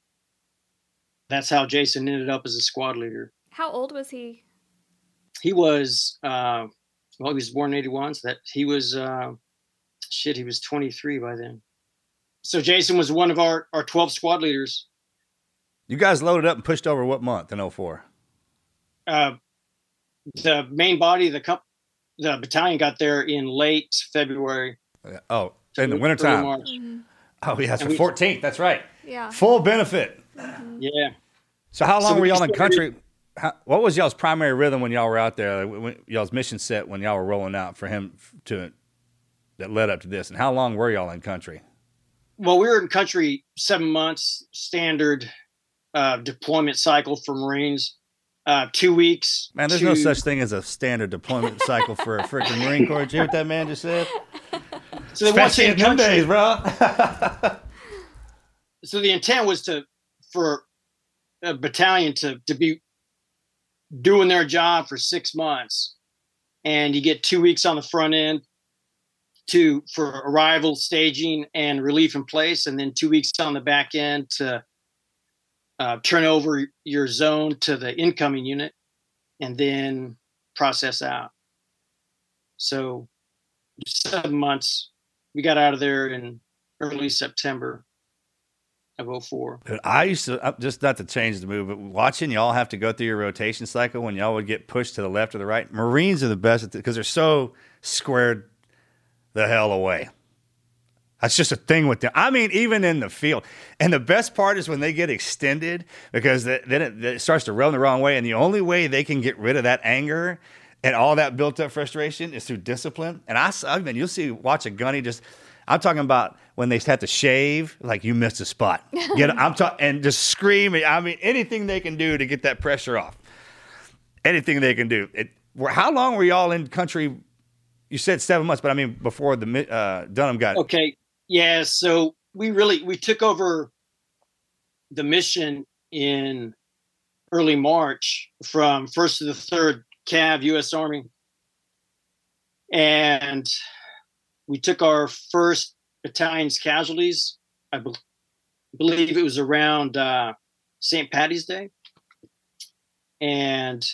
That's how Jason ended up as a squad leader. How old was he? He was, uh, well, he was born in eighty-one, so that he was, uh, shit, he was twenty-three by then. So Jason was one of our, our twelve squad leaders. You guys loaded up and pushed over what month in oh four? Uh, the main body of the comp- the battalion got there in late February. Oh, in the wintertime. Mm-hmm. Oh, yeah, it's And the we- fourteenth. That's right. Yeah. Full benefit. Yeah. So how long So were we y'all in started- country? How, what was y'all's primary rhythm when y'all were out there? Like, when, y'all's mission set when y'all were rolling out for him to that led up to this? And how long were y'all in country? Well, we were in country seven months, standard uh, deployment cycle for Marines. Uh, two weeks. Man, there's to- no such thing as a standard deployment cycle for a freaking Marine Corps. Did you hear what that man just said? So they want you Especially in in them country. days, bro. So the intent was to for a battalion to to be doing their job for six months, and you get two weeks on the front end to for arrival, staging, and relief in place, and then two weeks on the back end to uh, turn over your zone to the incoming unit, and then process out. So seven months. We got out of there in early September of oh four. Dude, I used to, uh, just not to change the move, but watching y'all have to go through your rotation cycle when y'all would get pushed to the left or the right. Marines are the best because they're so squared the hell away. That's just a thing with them. I mean, even in the field. And the best part is when they get extended because then it, it starts to run the wrong way. And the only way they can get rid of that anger and all that built up frustration is through discipline. And I, I mean, you'll see, watch a gunny just, I'm talking about when they had to shave, like you missed a spot. Get, I'm talking and just screaming. I mean, anything they can do to get that pressure off. Anything they can do. It, how long were y'all in country? You said seven months, but I mean before the uh, Dunham got. Okay, yeah. So we really we took over the mission in early March from first to the third Cav U S Army, and we took our first battalion's casualties. I be- believe it was around uh, Saint Patty's Day, and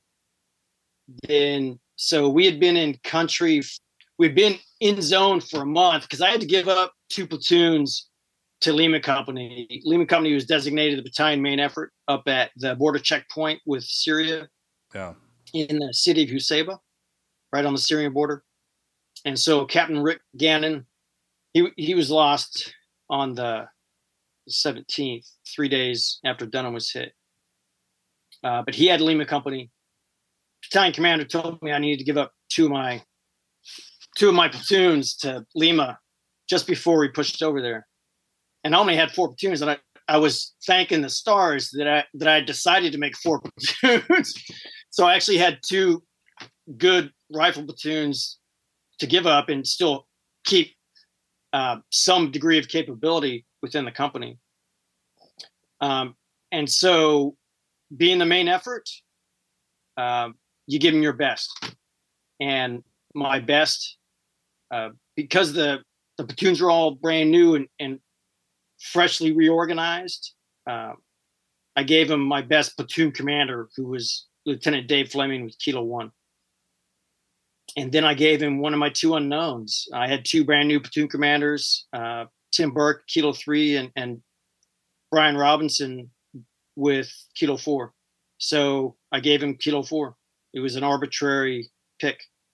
then so we had been in country. We'd been in zone for a month because I had to give up two platoons to Lima Company. Lima Company was designated the battalion main effort up at the border checkpoint with Syria. Yeah. In the city of Husayba, right on the Syrian border. And so Captain Rick Gannon, he he was lost on the seventeenth, three days after Dunham was hit. Uh, but he had Lima Company. Battalion commander told me I needed to give up two of my two of my platoons to Lima just before we pushed over there. And I only had four platoons, and I, I was thanking the stars that I that I decided to make four platoons. So I actually had two good rifle platoons to give up and still keep uh, some degree of capability within the company. Um, and so being the main effort, uh, you give them your best. And my best, uh, because the, the platoons were all brand new and, and freshly reorganized, uh, I gave him my best platoon commander, who was Lieutenant Dave Fleming with Kilo One. And then I gave him one of my two unknowns. I had two brand new platoon commanders, uh, Tim Burke, Kilo Three, and, and Brian Robinson with Kilo Four. So I gave him Kilo Four. It was an arbitrary pick.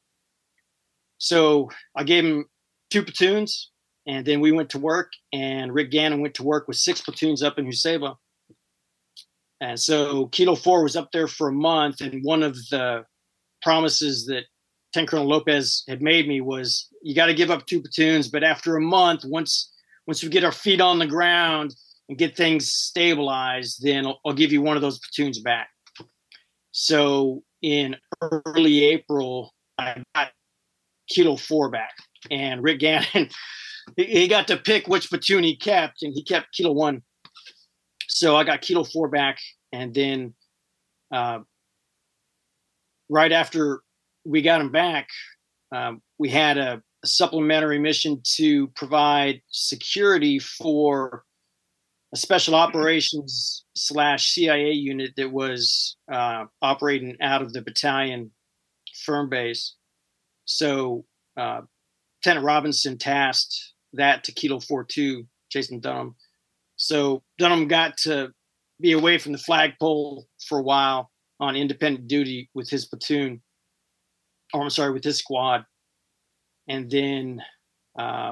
So I gave him two platoons, and then we went to work, and Rick Gannon went to work with six platoons up in Husayba. And so Kilo Four was up there for a month, and one of the promises that Lieutenant Colonel Lopez had made me was, you got to give up two platoons, but after a month, once once we get our feet on the ground and get things stabilized, then I'll, I'll give you one of those platoons back. So in early April, I got Kilo Four back, and Rick Gannon, he got to pick which platoon he kept, and he kept Kilo One. So I got Kilo Four back, and then uh, right after we got him back, um, we had a, a supplementary mission to provide security for a special operations slash C I A unit that was uh, operating out of the battalion firm base. So uh, Lieutenant Robinson tasked that to Kilo Four Two, Jason Dunham. So Dunham got to be away from the flagpole for a while on independent duty with his platoon, or I'm sorry, with his squad. And then uh,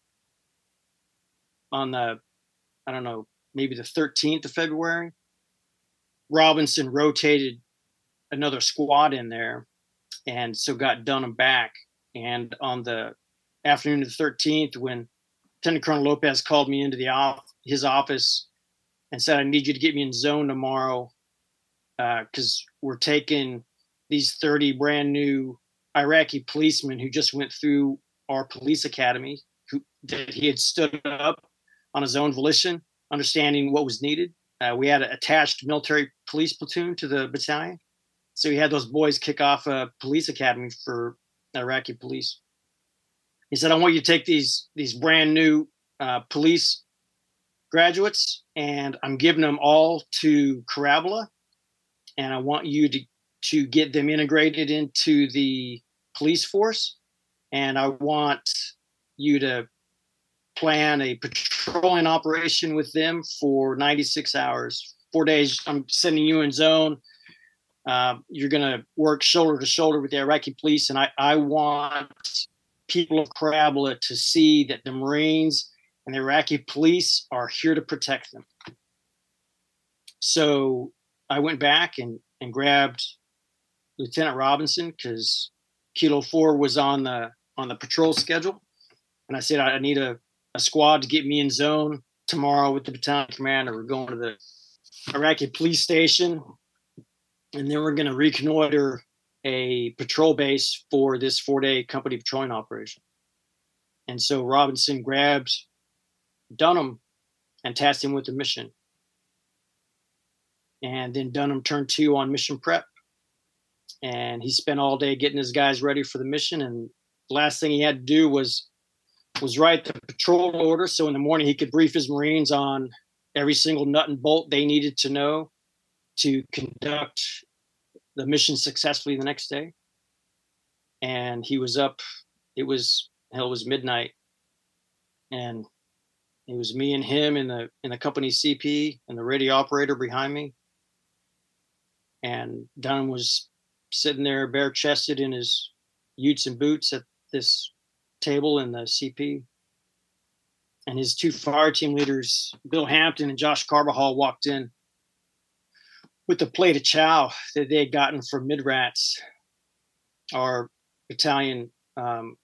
on the, I don't know, maybe the thirteenth of February, Robinson rotated another squad in there, and so got Dunham back. And on the afternoon of the thirteenth, when Lieutenant Colonel Lopez called me into the off his office and said, I need you to get me in zone tomorrow, because uh, we're taking these thirty brand new Iraqi policemen who just went through our police academy, who that he had stood up on his own volition, understanding what was needed. Uh, we had an attached military police platoon to the battalion. So he had those boys kick off a police academy for Iraqi police. He said, I want you to take these, these brand new uh, police graduates, and I'm giving them all to Karabala, and I want you to, to get them integrated into the police force, and I want you to plan a patrolling operation with them for ninety-six hours, four days. I'm sending you in zone. Uh, you're going to work shoulder to shoulder with the Iraqi police, and I, I want people of Karabala to see that the Marines and the Iraqi police are here to protect them. So I went back and, and grabbed Lieutenant Robinson, because Kilo Four was on the on the patrol schedule, And I said, I need a, a squad to get me in zone tomorrow with the battalion commander. We're going to the Iraqi police station, and then we're going to reconnoiter a patrol base for this four-day company patrolling operation. And so Robinson grabbed Dunham and tasked him with the mission. And then Dunham turned to on mission prep. And he spent all day getting his guys ready for the mission. And the last thing he had to do was, was write the patrol order. So in the morning, he could brief his Marines on every single nut and bolt they needed to know to conduct the mission successfully the next day. And he was up, it was, hell, it was midnight. And it was me and him in the, in the company C P and the radio operator behind me. And Dunham was sitting there bare chested in his utes and boots at this table in the C P. And his two fire team leaders, Bill Hampton and Josh Carbajal, walked in with a plate of chow that they had gotten from Midrats, our battalion um,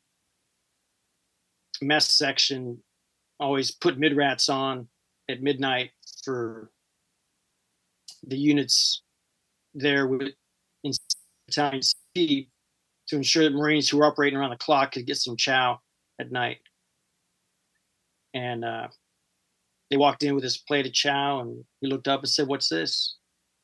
mess section. Always put Midrats on at midnight for the units there with in battalion C to ensure that Marines who were operating around the clock could get some chow at night. And uh, they walked in with this plate of chow, and we looked up and said, "What's this?"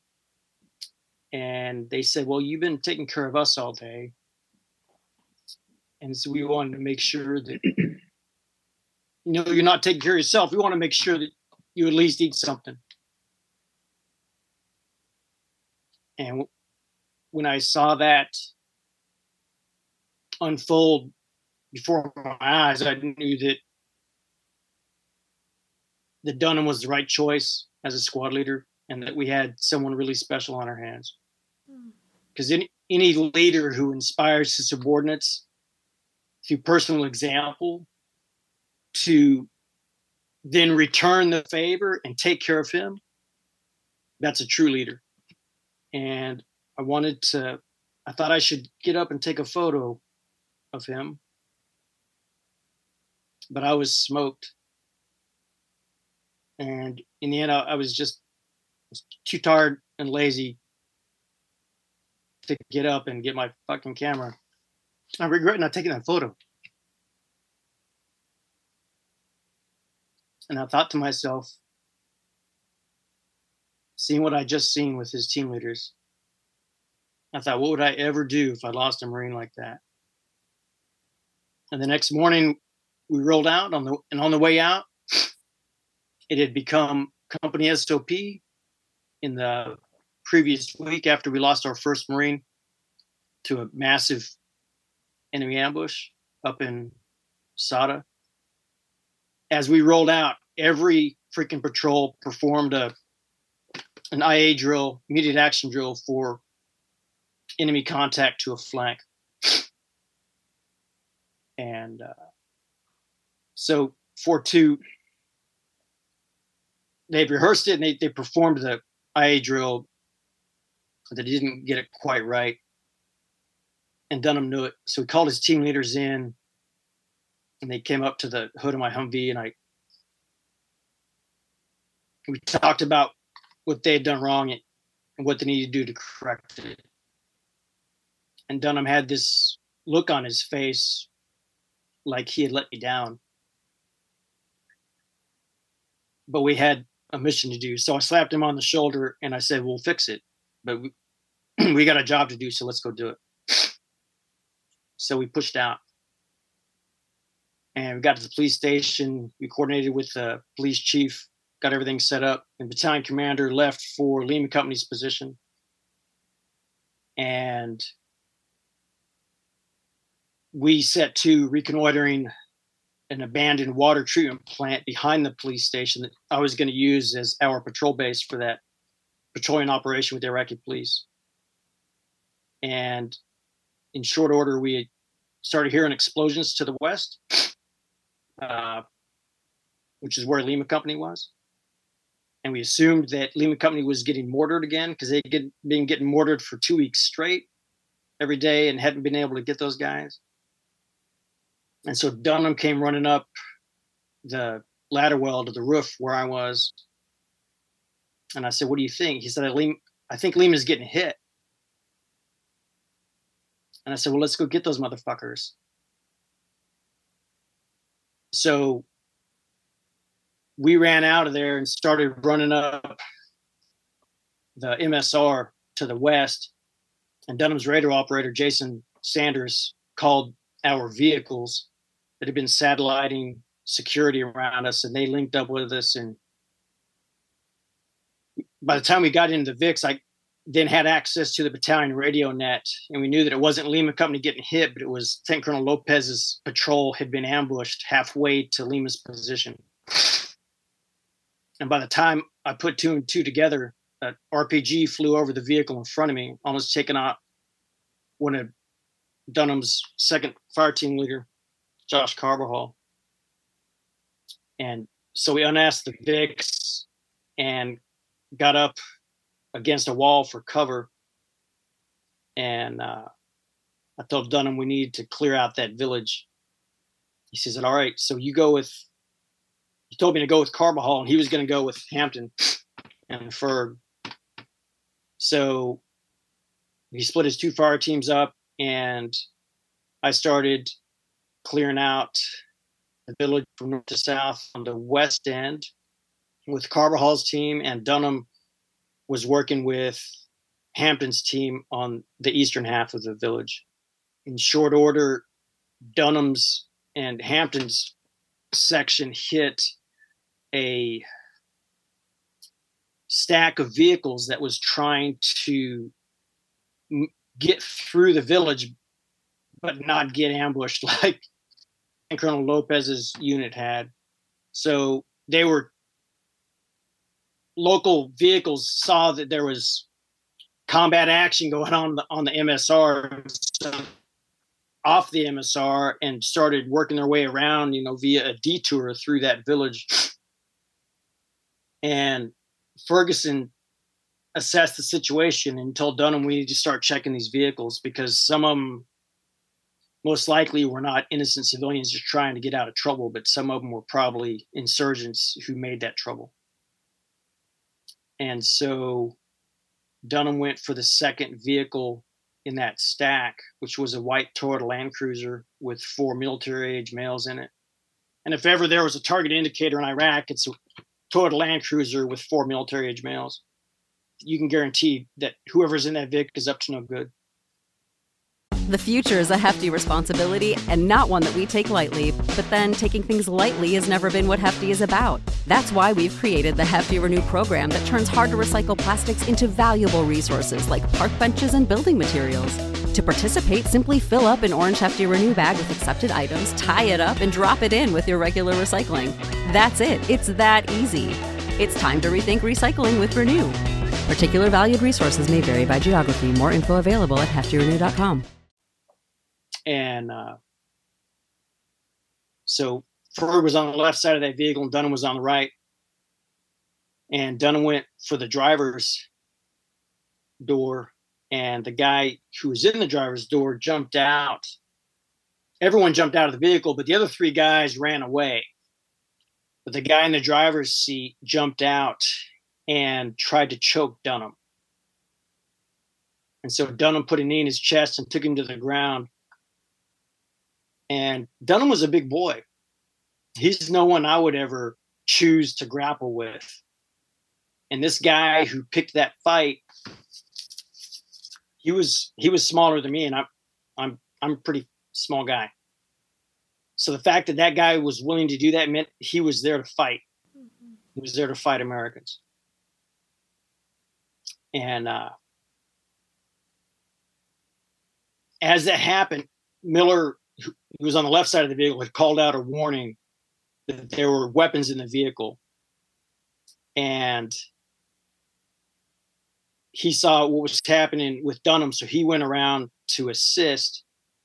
And they said, "Well, you've been taking care of us all day." And so we wanted to make sure that, you know, you're not taking care of yourself. We want to make sure that you at least eat something. And when I saw that unfold before my eyes, I knew that that Dunham was the right choice as a squad leader, and that we had someone really special on our hands. Because any, any leader who inspires his subordinates through personal example to then return the favor and take care of him, that's a true leader. And I wanted to, I thought I should get up and take a photo of him, but I was smoked. And in the end, I, I was just too tired and lazy to get up and get my fucking camera. I regret not taking that photo. And I thought to myself, seeing what I just seen with his team leaders, I thought, what would I ever do if I lost a Marine like that? And the next morning, we rolled out on the and on the way out, it had become company S O P in the previous week after we lost our first Marine to a massive enemy ambush up in Sada. As we rolled out, every freaking patrol performed a an I A drill, immediate action drill for enemy contact to a flank. And uh, so four two, they rehearsed it and they, they performed the I A drill, but they didn't get it quite right. And Dunham knew it. So he called his team leaders in, and they came up to the hood of my Humvee, and I we talked about what they had done wrong and what they needed to do to correct it. And Dunham had this look on his face like he had let me down. But we had a mission to do. So I slapped him on the shoulder and I said, we'll fix it. But we, we got a job to do, so let's go do it. So we pushed out. And we got to the police station. We coordinated with the police chief, got everything set up. And battalion commander left for Lima Company's position. And we set to reconnoitering an abandoned water treatment plant behind the police station that I was going to use as our patrol base for that patrolling operation with the Iraqi police. And in short order, we started hearing explosions to the west, uh, which is where Lima Company was. And we assumed that Lima Company was getting mortared again because they'd get, been getting mortared for two weeks straight every day and hadn't been able to get those guys. And so Dunham came running up the ladder well to the roof where I was. And I said, what do you think? He said, I, I think Lehman's getting hit. And I said, well, let's go get those motherfuckers. So we ran out of there and started running up the M S R to the west. And Dunham's radar operator, Jason Sanders, called our vehicles that had been satelliting security around us, and they linked up with us. And by the time we got into the V I X, I then had access to the battalion radio net, and we knew that it wasn't Lehman Company getting hit, but it was Lieutenant Colonel Lopez's patrol had been ambushed halfway to Lehman's position. And by the time I put two and two together, an R P G flew over the vehicle in front of me, almost taking out one of Dunham's second fire team leader, Josh Carbajal. And so we unasked the V I X and got up against a wall for cover. And uh, I told Dunham we needed to clear out that village. He says, all right, so you go with, he told me to go with Carbajal, and he was going to go with Hampton and Ferg. So he split his two fire teams up, and I started clearing out the village from north to south on the west end with Carvajal's team, and Dunham was working with Hampton's team on the eastern half of the village. In short order, Dunham's and Hampton's section hit a stack of vehicles that was trying to m- get through the village, but not get ambushed like Colonel Lopez's unit had. So they were, local vehicles saw that there was combat action going on the, on the M S R, so off the M S R, and started working their way around, you know, via a detour through that village. And Ferguson assessed the situation and told Dunham we need to start checking these vehicles, because some of them most likely were not innocent civilians just trying to get out of trouble, but some of them were probably insurgents who made that trouble. And so Dunham went for the second vehicle in that stack, which was a white Toyota Land Cruiser with four military-age males in it. And if ever there was a target indicator in Iraq, it's a Toyota Land Cruiser with four military-age males. You can guarantee that whoever's in that Vic is up to no good. The future is a hefty responsibility and not one that we take lightly. But then taking things lightly has never been what Hefty is about. That's why we've created the Hefty Renew program that turns hard-to-recycle plastics into valuable resources like park benches and building materials. To participate, simply fill up an orange Hefty Renew bag with accepted items, tie it up, and drop it in with your regular recycling. That's it. It's that easy. It's time to rethink recycling with Renew. Particular valued resources may vary by geography. More info available at hefty renew dot com. And uh, so Ferg was on the left side of that vehicle and Dunham was on the right. And Dunham went for the driver's door, and the guy who was in the driver's door jumped out. Everyone jumped out of the vehicle, but the other three guys ran away. But the guy in the driver's seat jumped out and tried to choke Dunham. And so Dunham put a knee in his chest and took him to the ground. And Dunham was a big boy. He's no one I would ever choose to grapple with. And this guy who picked that fight, he was he was smaller than me, and I'm I'm I'm a pretty small guy. So the fact that that guy was willing to do that meant he was there to fight. Mm-hmm. He was there to fight Americans. And uh, as that happened, Miller, who was on the left side of the vehicle, had called out a warning that there were weapons in the vehicle. And he saw what was happening with Dunham, so he went around to assist.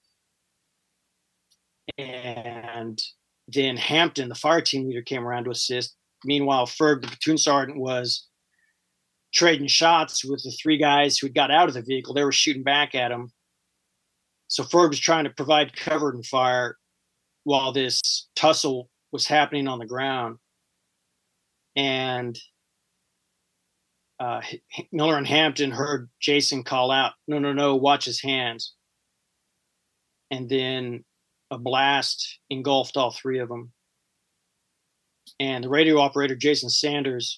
And then Hampton, the fire team leader, came around to assist. Meanwhile, Ferg, the platoon sergeant, was trading shots with the three guys who had got out of the vehicle. They were shooting back at him. So Ferg was trying to provide cover and fire. while this tussle was happening on the ground. And uh, Miller and Hampton heard Jason call out, "No, no, no, watch his hands." And then a blast engulfed all three of them. And the radio operator, Jason Sanders,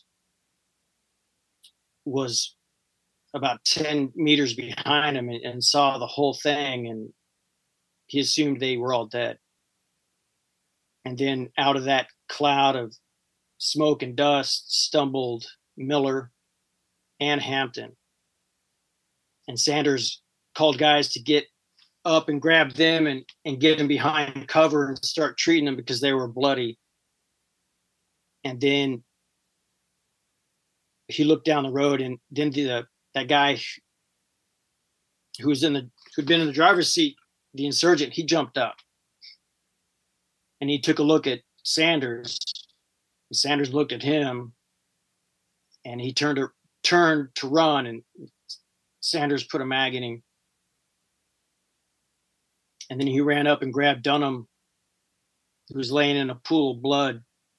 was about ten meters behind him and, and saw the whole thing. And he assumed they were all dead. And then out of that cloud of smoke and dust stumbled Miller and Hampton. And Sanders called guys to get up and grab them and, and get them behind cover and start treating them because they were bloody. And then he looked down the road, and then the that guy who was in the who'd been in the driver's seat, the insurgent, he jumped up and he took a look at Sanders. And Sanders looked at him, and he turned to turned to run, and Sanders put a mag in him. And then he ran up and grabbed Dunham, who was laying in a pool of blood,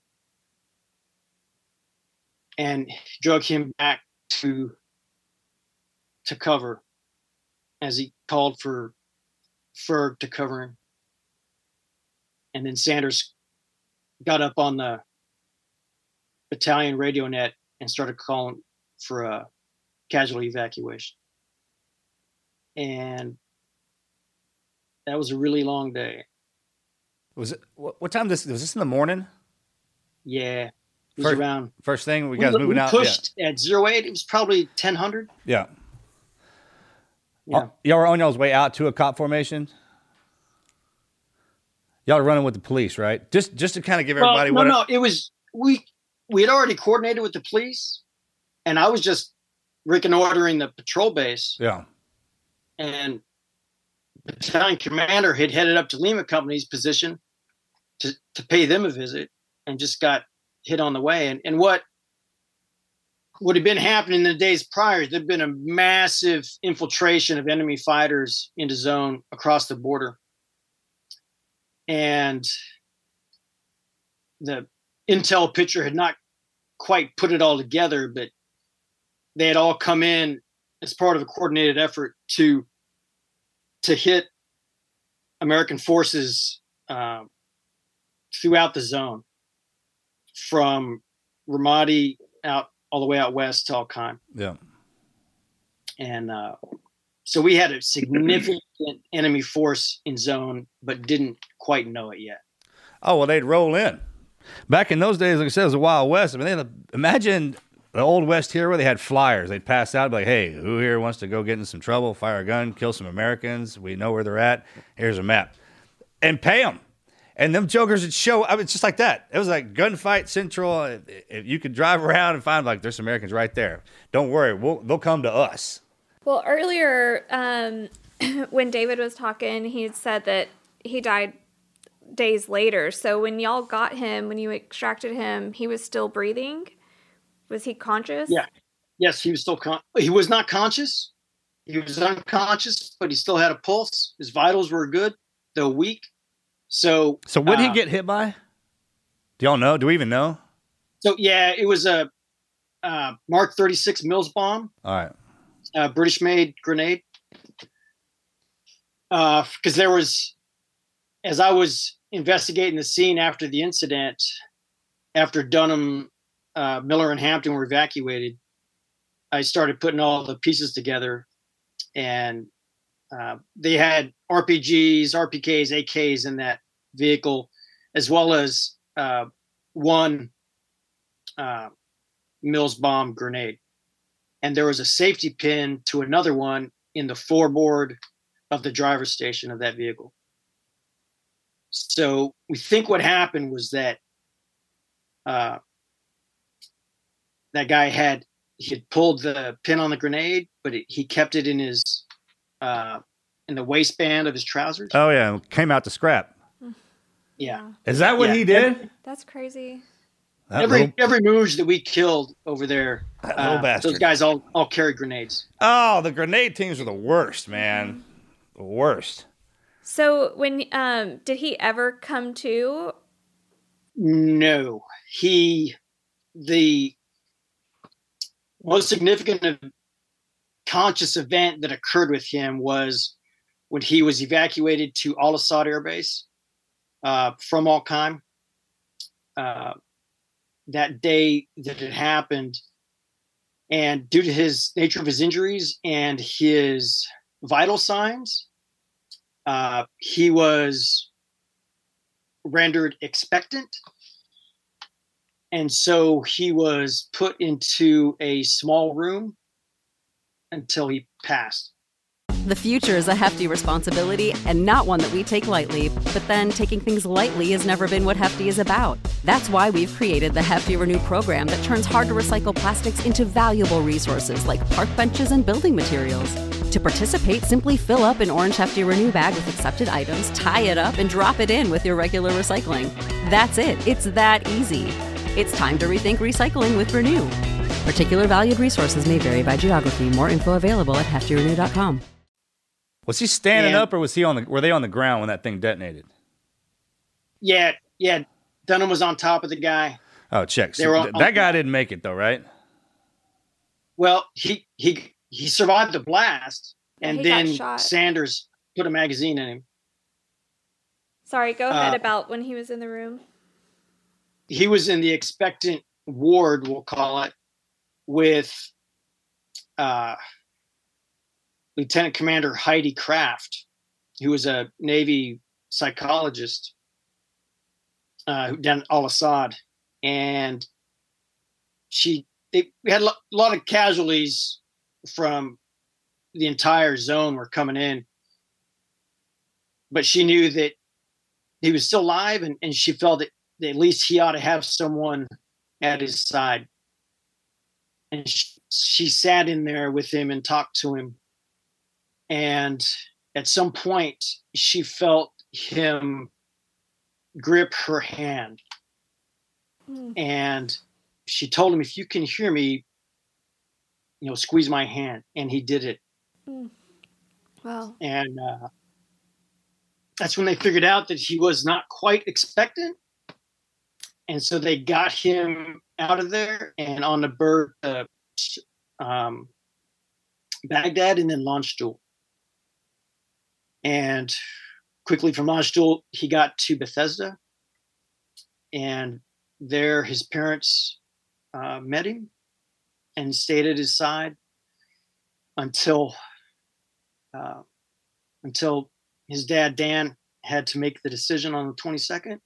and drug him back to to cover as he called for Ferg to cover him. And then Sanders got up on the battalion radio net and started calling for a casualty evacuation. And that was a really long day. Was it what, what time? This was this in the morning? Yeah, it was first, around. First thing we we guys we moving out. Pushed yeah. at zero eight. It was probably ten hundred. Yeah. Yeah. Y'all were on y'all's way out to a cop formation. Y'all were running with the police, right? Just just to kind of give everybody well, no, what. No, it was we we had already coordinated with the police, and I was just reconnoitering the patrol base. Yeah. And the battalion commander had headed up to Lima Company's position to, to pay them a visit, and just got hit on the way. And, and what, what had been happening in the days prior, there'd been a massive infiltration of enemy fighters into zone across the border. And the intel picture had not quite put it all together, but they had all come in as part of a coordinated effort to to hit American forces uh, throughout the zone, from Ramadi out all the way out west to Al-Qaim. Yeah. And uh, so we had a significant enemy force in zone, but didn't quite know it yet. Oh, well, they'd roll in. Back in those days, like I said, it was the Wild West. I mean, they, imagine the Old West here where they had flyers. They'd pass out, be like, hey, who here wants to go get in some trouble, fire a gun, kill some Americans? We know where they're at. Here's a map. And pay them. And them jokers would show up. I mean, it's just like that. It was like Gunfight Central. If, if you could drive around and find, like, there's some Americans right there. Don't worry. We'll, they'll come to us. Well, earlier um, when David was talking, he had said that he died days later. So when y'all got him, when you extracted him, he was still breathing? Was he conscious? Yeah. Yes, he was still con- he was not conscious. He was unconscious, but he still had a pulse. His vitals were good, though weak. So So what did uh, he get hit by? Do y'all know? Do we even know? So yeah, it was a uh, Mark thirty-six Mills bomb. All right. A British-made grenade. Because uh, there was, as I was investigating the scene after the incident, after Dunham, uh, Miller, and Hampton were evacuated, I started putting all the pieces together, and uh, they had R P Gs, R P Ks, A Ks in that vehicle, as well as uh, one uh, Mills bomb grenade. And there was a safety pin to another one in the floorboard of the driver's station of that vehicle. So we think what happened was that uh, that guy had he had pulled the pin on the grenade, but it, he kept it in his uh, in the waistband of his trousers. Oh, yeah. Came out to scrap. Yeah. Is that what Yeah. he did? That's crazy. That every little- every Mooj that we killed over there, That little uh, bastard. those guys all, all carry grenades. Oh, the grenade teams are the worst, man. The worst. So when um, did he ever come to? No, he the most significant conscious event that occurred with him was when he was evacuated to Al Asad Air Base uh, from Al-Qaim. Uh, that day that it happened, and due to his nature of his injuries and his vital signs, uh, he was rendered expectant. And so he was put into a small room until he passed. The future is a hefty responsibility and not one that we take lightly. But then taking things lightly has never been what Hefty is about. That's why we've created the Hefty Renew program that turns hard to recycle plastics into valuable resources like park benches and building materials. To participate, simply fill up an orange Hefty Renew bag with accepted items, tie it up, and drop it in with your regular recycling. That's it. It's that easy. It's time to rethink recycling with Renew. Particular valued resources may vary by geography. More info available at hefty renew dot com. Was he standing And- up, or was he on the? Were they on the ground when that thing detonated? Yeah, yeah. Dunham was on top of the guy. Oh, check. They So were th- on- that guy didn't make it though, right? Well, he he he survived the blast, and he got then shot. Sanders put a magazine in him. Sorry, go ahead Uh, about when he was in the room. He was in the expectant ward, we'll call it, with uh, Lieutenant Commander Heidi Kraft, who was a Navy psychologist uh, who down at Al Asad, and she they, we had a lo- lot of casualties from the entire zone were coming in, but she knew that he was still alive, and, and she felt that, that at least he ought to have someone at his side. And she, she sat in there with him and talked to him. And at some point, she felt him grip her hand. Mm. And she told him, if you can hear me, you know, squeeze my hand. And he did it. Mm. Wow. And uh, that's when they figured out that he was not quite expectant. And so they got him out of there and on the bird, uh, um, Baghdad, and then Landstuhl. And quickly from Landstuhl, he got to Bethesda. And there his parents uh, met him and stayed at his side until uh, until his dad, Dan, had to make the decision on the twenty-second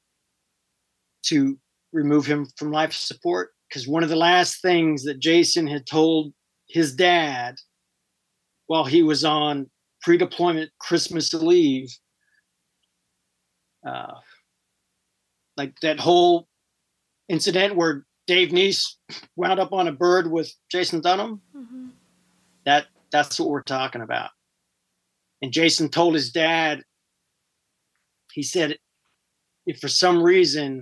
to remove him from life support. Because one of the last things that Jason had told his dad while he was on pre-deployment Christmas leave, uh, like that whole incident where Dave Neese wound up on a bird with Jason Dunham, Mm-hmm. that that's what we're talking about. And Jason told his dad, he said, if for some reason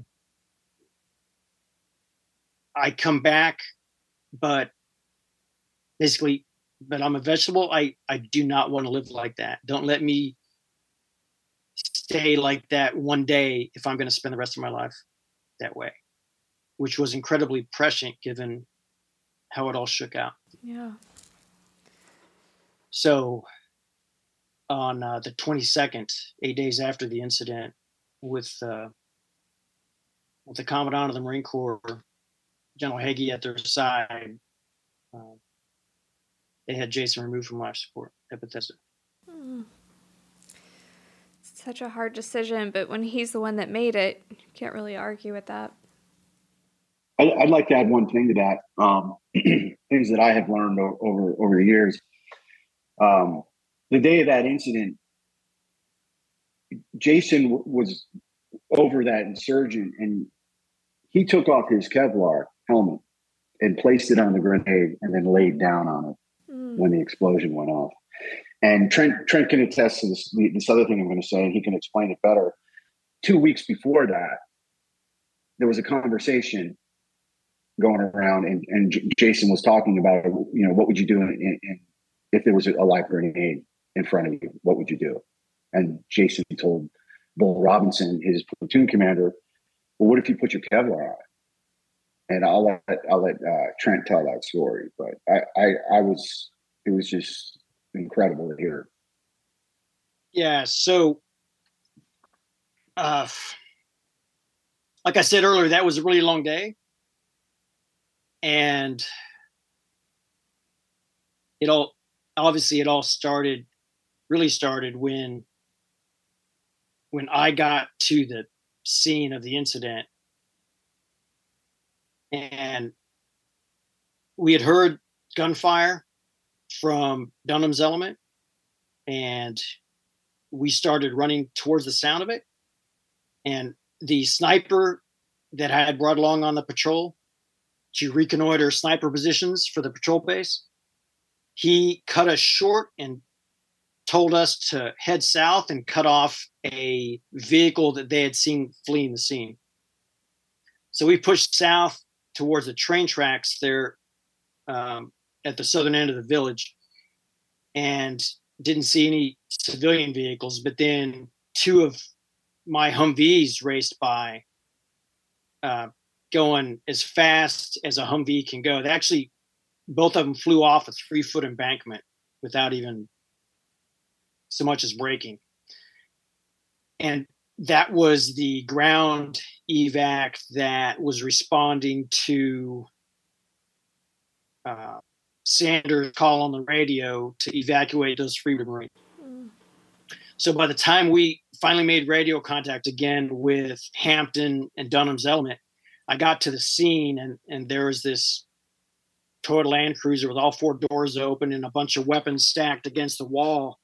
I come back, but basically, but I'm a vegetable, I, I do not want to live like that. Don't let me stay like that one day if I'm going to spend the rest of my life that way, which was incredibly prescient given how it all shook out. Yeah. So on uh, the twenty-second, eight days after the incident, with, uh, with the Commandant of the Marine Corps, General Hagee, at their side, uh, they had Jason removed from life support at Bethesda. Mm. Such a hard decision, but when he's the one that made it, you can't really argue with that. I, I'd like to add one thing to that. Um, things that I have learned o- over over the years. Um, the day of that incident, Jason w- was over that insurgent, and he took off his Kevlar helmet and placed it on the grenade, and then laid down on it Mm. when the explosion went off. And Trent Trent can attest to this, this other thing I'm going to say, and he can explain it better. Two weeks before that, there was a conversation going around, and, and J- Jason was talking about, you know, what would you do in, in, if there was a live grenade in front of you? What would you do? And Jason told Bull Robinson, his platoon commander, well, what if you put your Kevlar on? And I'll let I'll let uh, Trent tell that story. But I, I I was it was just incredible to hear. Yeah. So, uh, like I said earlier, that was a really long day, and it all obviously it all started really started when when I got to the scene of the incident. And we had heard gunfire from Dunham's element, and we started running towards the sound of it. And the sniper that I had brought along on the patrol to reconnoiter sniper positions for the patrol base, he cut us short and told us to head south and cut off a vehicle that they had seen fleeing the scene. So we pushed south towards the train tracks there um, at the southern end of the village, and didn't see any civilian vehicles. But then two of my Humvees raced by, uh, going as fast as a Humvee can go. They actually, both of them flew off a three foot embankment without even so much as braking. And that was the ground evac that was responding to uh, Sanders' call on the radio to evacuate those freedom Marines. Mm. So by the time we finally made radio contact again with Hampton and Dunham's element, I got to the scene, and, and there was this Toyota Land Cruiser with all four doors open and a bunch of weapons stacked against the wall.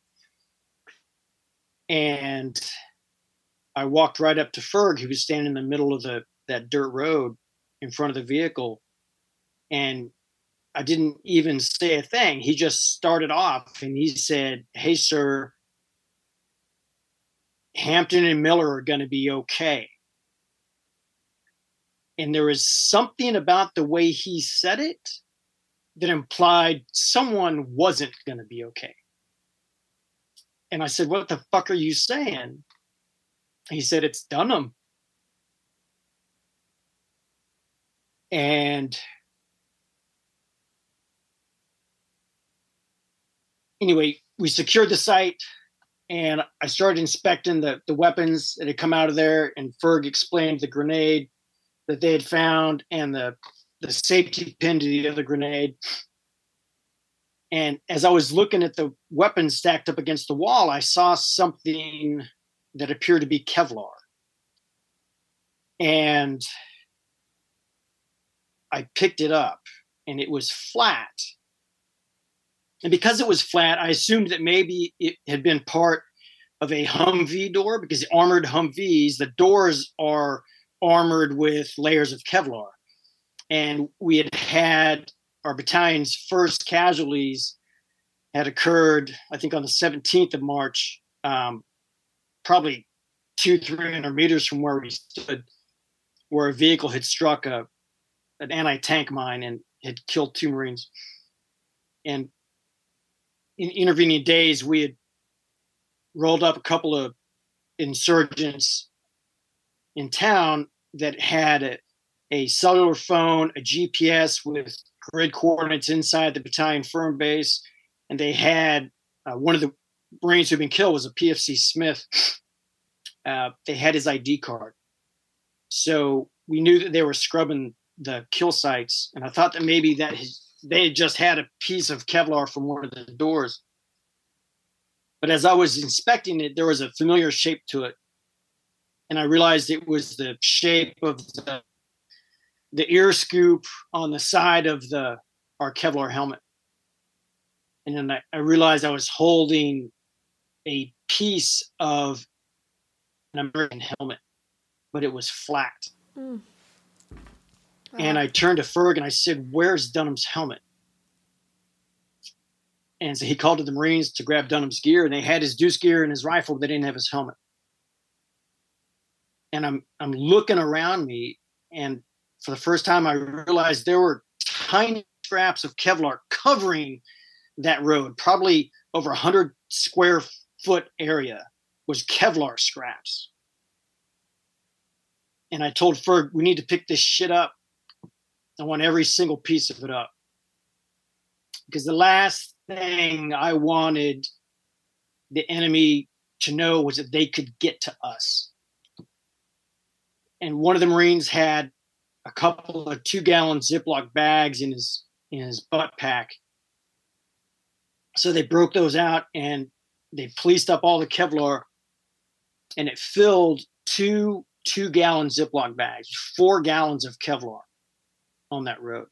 And I walked right up to Ferg, who was standing in the middle of the that dirt road in front of the vehicle. And I didn't even say a thing. He just started off and he said, "Hey, sir, Hampton and Miller are going to be okay." And there was something about the way he said it that implied someone wasn't going to be okay. And I said, "What the fuck are you saying?" He said, "It's Dunham." And anyway, we secured the site, and I started inspecting the, the weapons that had come out of there. And Ferg explained the grenade that they had found and the, the safety pin to the other grenade. And as I was looking at the weapons stacked up against the wall, I saw something that appeared to be Kevlar. And I picked it up, and it was flat. And because it was flat, I assumed that maybe it had been part of a Humvee door, because the armored Humvees, the doors are armored with layers of Kevlar. And we had had our battalion's first casualties had occurred, I think, on the seventeenth of March, um, probably two, three hundred meters from where we stood, where a vehicle had struck a an anti-tank mine and had killed two Marines. And in intervening days, we had rolled up a couple of insurgents in town that had a, a cellular phone, a G P S with grid coordinates inside the battalion firm base. And they had uh, one of the Marines who'd been killed was a P F C Smith. Uh, they had his I D card. So we knew that they were scrubbing the kill sites. And I thought that maybe that his, they had just had a piece of Kevlar from one of the doors. But as I was inspecting it, there was a familiar shape to it. And I realized it was the shape of the, the ear scoop on the side of the our Kevlar helmet. And then I, I realized I was holding a piece of an American helmet, but it was flat. Mm. Wow. And I turned to Ferg and I said, "Where's Dunham's helmet?" And so he called to the Marines to grab Dunham's gear, and they had his deuce gear and his rifle, but they didn't have his helmet. And I'm I'm looking around me, and for the first time I realized there were tiny scraps of Kevlar covering that road, probably over a hundred square foot area was Kevlar scraps. And I told Ferg, we need to pick this shit up. I want every single piece of it up. Because the last thing I wanted the enemy to know was that they could get to us. And one of the Marines had a couple of two-gallon Ziploc bags in his in his butt pack. So they broke those out and they policed up all the Kevlar, and it filled two two-gallon Ziploc bags, four gallons of Kevlar on that road.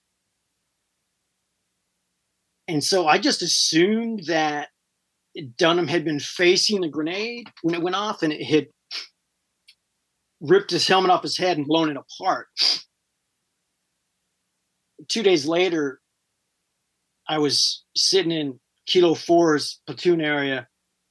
And so I just assumed that Dunham had been facing the grenade when it went off, and it had ripped his helmet off his head and blown it apart. Two days later, I was sitting in Kilo four's platoon area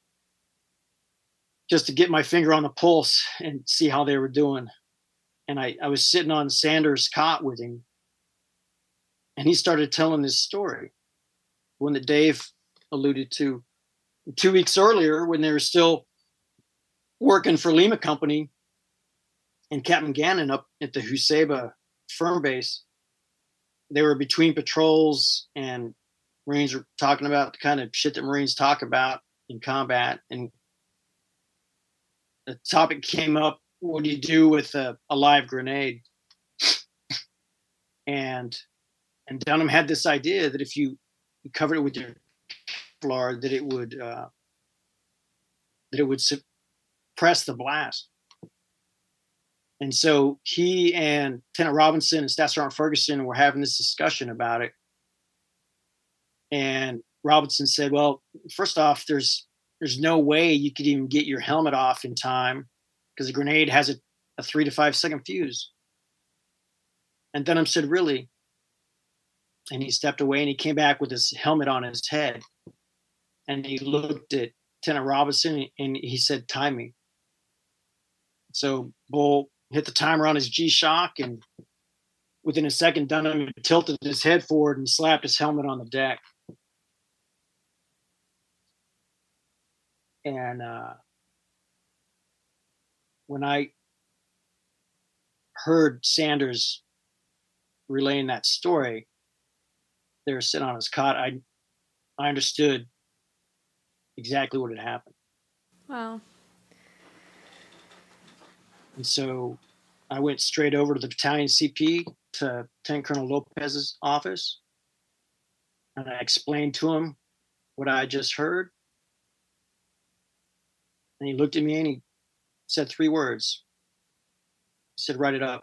just to get my finger on the pulse and see how they were doing. And I, I was sitting on Sanders' cot with him, and he started telling this story, one that Dave alluded to two weeks earlier when they were still working for Lima Company and Captain Gannon up at the Huseba firm base. They were between patrols, and Marines were talking about the kind of shit that Marines talk about in combat. And the topic came up, what do you do with a, a live grenade? And and Dunham had this idea that if you, you covered it with your Kevlar, that it would uh, that it would suppress the blast. And so he and Lieutenant Robinson and Staff Sergeant Ferguson were having this discussion about it. And Robinson said, well, first off, there's there's no way you could even get your helmet off in time because a grenade has a, a three to five second fuse. And Dunham said, really? And he stepped away and he came back with his helmet on his head. And he looked at Lieutenant Robinson and he said, time me. So Bull hit the timer on his G-Shock, and within a second, Dunham tilted his head forward and slapped his helmet on the deck. And uh, when I heard Sanders relaying that story, they were sitting on his cot, I, I understood exactly what had happened. Wow. And so I went straight over to the battalion C P to Lieutenant Colonel Lopez's office. And I explained to him what I just heard. And he looked at me and he said three words. He said, write it up.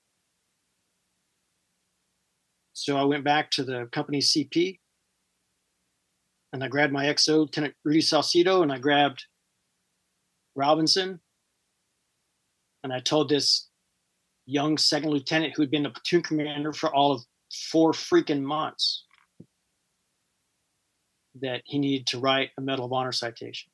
So I went back to the company C P and I grabbed my X O, Lieutenant Rudy Salcido, and I grabbed Robinson. And I told this young second lieutenant who had been the platoon commander for all of four freaking months that he needed to write a Medal of Honor citation.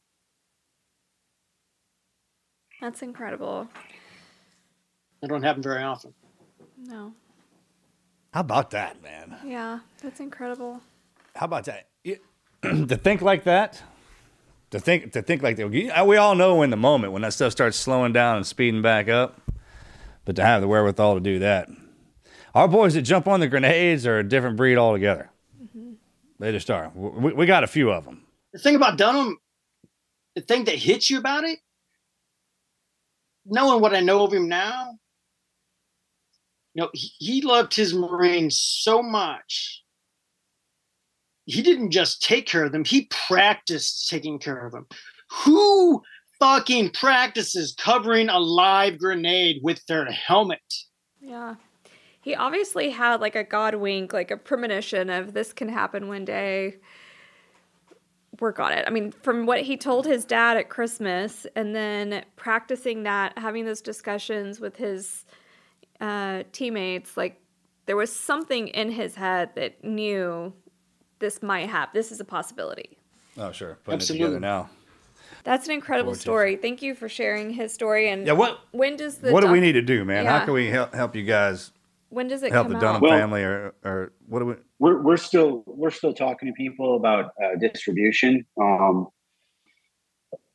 That's incredible. That don't happen very often. No. How about that, man? Yeah, that's incredible. How about that? You, to think like that, to think to think like that. We all know in the moment when that stuff starts slowing down and speeding back up, but to have the wherewithal to do that. Our boys that jump on the grenades are a different breed altogether. Mm-hmm. They just are. We, we got a few of them. The thing about Dunham, the thing that hits you about it, knowing what I know of him now, you know, he, he loved his Marines so much. He didn't just take care of them. He practiced taking care of them. Who fucking practices covering a live grenade with their helmet? Yeah. He obviously had like a God wink, like a premonition of this can happen one day. Work on it. I mean, from what he told his dad at Christmas and then practicing that, having those discussions with his uh, teammates, like there was something in his head that knew this might happen. This is a possibility. Oh, sure. Putting Absolutely. it together now. That's an incredible story. Thank you for sharing his story. And yeah, what, when does the what doc- do we need to do, man? Yeah. How can we help help you guys? When does it help come the out? Dunham Well, family, or or what do we? We're we're still we're still talking to people about uh, distribution. Um,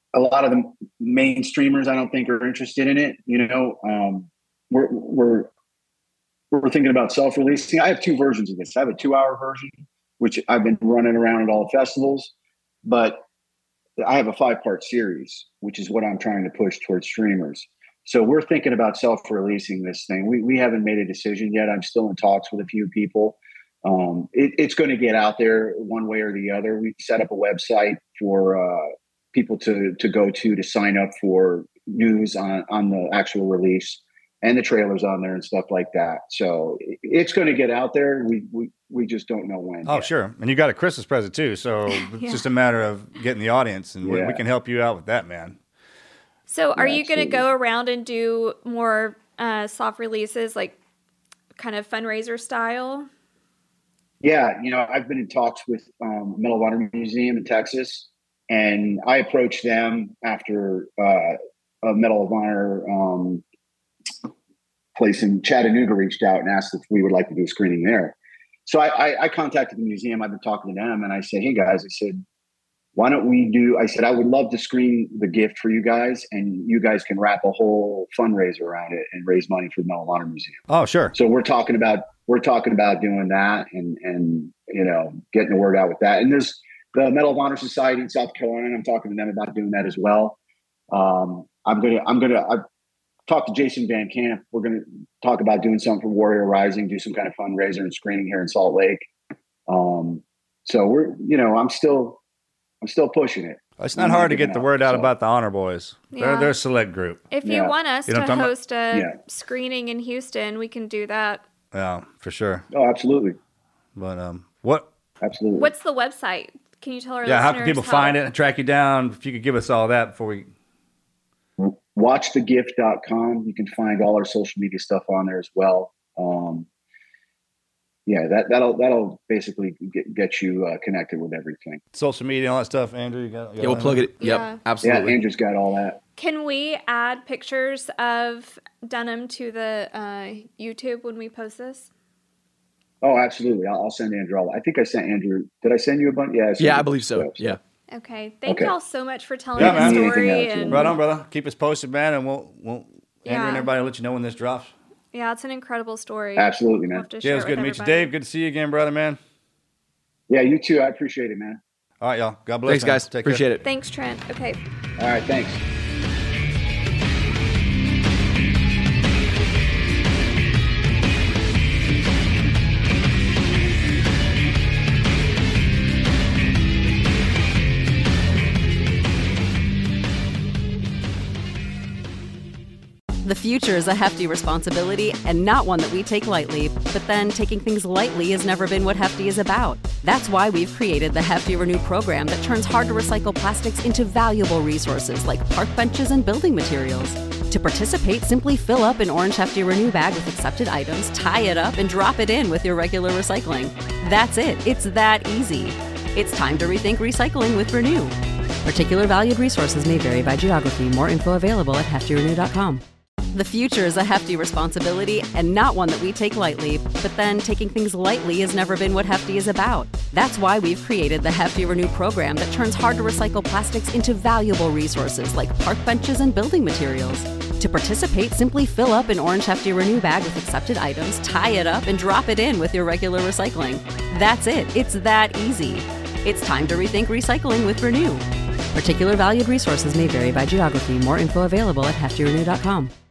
a lot of the mainstreamers, I don't think, are interested in it. You know, um, we're we're we're thinking about self-releasing. I have two versions of this. I have a two-hour version, which I've been running around at all the festivals, but I have a five-part series, which is what I'm trying to push towards streamers. So we're thinking about self-releasing this thing. We we haven't made a decision yet. I'm still in talks with a few people. Um, it, it's going to get out there one way or the other. We set up a website for uh, people to to go to to sign up for news on, on the actual release, and the trailers on there and stuff like that. So it, it's going to get out there. We we we just don't know when. Oh, yet. Sure. And you got a Christmas present too. So it's Yeah. just a matter of getting the audience, and we, Yeah. we can help you out with that, man. So are Yeah, you going to absolutely. go around and do more uh, soft releases, like kind of fundraiser style? Yeah, you know, I've been in talks with um, Medal of Honor Museum in Texas, and I approached them after uh, a Medal of Honor um, place in Chattanooga reached out and asked if we would like to do a screening there. So I, I, I contacted the museum. I've been talking to them, and I said, "Hey guys," I said, "why don't we do?" I said, "I would love to screen the gift for you guys, and you guys can wrap a whole fundraiser around it and raise money for the Medal of Honor Museum." Oh, sure. So we're talking about we're talking about doing that, and and you know, getting the word out with that. And there's the Medal of Honor Society in South Carolina. I'm talking to them about doing that as well. Um, I'm gonna I'm gonna I've talked to Jason Van Camp. We're gonna talk about doing something for Warrior Rising, do some kind of fundraiser and screening here in Salt Lake. Um, so we're you know I'm still I'm still pushing it. It's not I'm hard to giving get the up, word out so. about the Honor Boys. They're, Yeah. they're a select group. If you Yeah. want us You know to what I'm talking host a Yeah. screening in Houston, we can do that. Yeah, for sure. Oh, absolutely, But um, what? absolutely. What's the website? Can you tell our Yeah, how listeners can people find it and track you down? If you could give us all that before we. watch the gift dot com. You can find all our social media stuff on there as well. Um, yeah, that, that'll, that'll basically get, get you uh, connected with everything. Social media, all that stuff, Andrew. You got, you Yeah, we'll plug it. Yep, Yeah. absolutely. Yeah, Andrew's got all that. Can we add pictures of Dunham to the uh, YouTube when we post this? Oh, absolutely. I'll, I'll send Andrew all. I think I sent Andrew. Did I send you a bunch? Yeah, sent Yeah, you I a believe bunch so. of stuff, Yeah. Okay. Thank Okay. y'all so much for telling Yeah, the man. story. Anything else, And Right on, brother. Keep us posted, man, and we'll we'll Andrew Yeah. and everybody will let you know when this drops. yeah, it's an incredible story. Absolutely, We'll man. have to Yeah, share it was it good to with meet you, everybody. Dave. Good to see you again, brother, man. Yeah, you too. I appreciate it, man. All right, y'all. God bless. Thanks, man. guys. Take Appreciate care. it. Thanks, Trent. Okay. All right, thanks. The future is a hefty responsibility and not one that we take lightly. But then taking things lightly has never been what Hefty is about. That's why we've created the Hefty Renew program that turns hard to recycle plastics into valuable resources like park benches and building materials. To participate, simply fill up an orange Hefty Renew bag with accepted items, tie it up, and drop it in with your regular recycling. That's it. It's that easy. It's time to rethink recycling with Renew. Particular valued resources may vary by geography. More info available at hefty renew dot com. The future is a hefty responsibility and not one that we take lightly. But then taking things lightly has never been what Hefty is about. That's why we've created the Hefty Renew program that turns hard to recycle plastics into valuable resources like park benches and building materials. To participate, simply fill up an orange Hefty Renew bag with accepted items, tie it up, and drop it in with your regular recycling. That's it. It's that easy. It's time to rethink recycling with Renew. Particular valued resources may vary by geography. More info available at hefty renew dot com.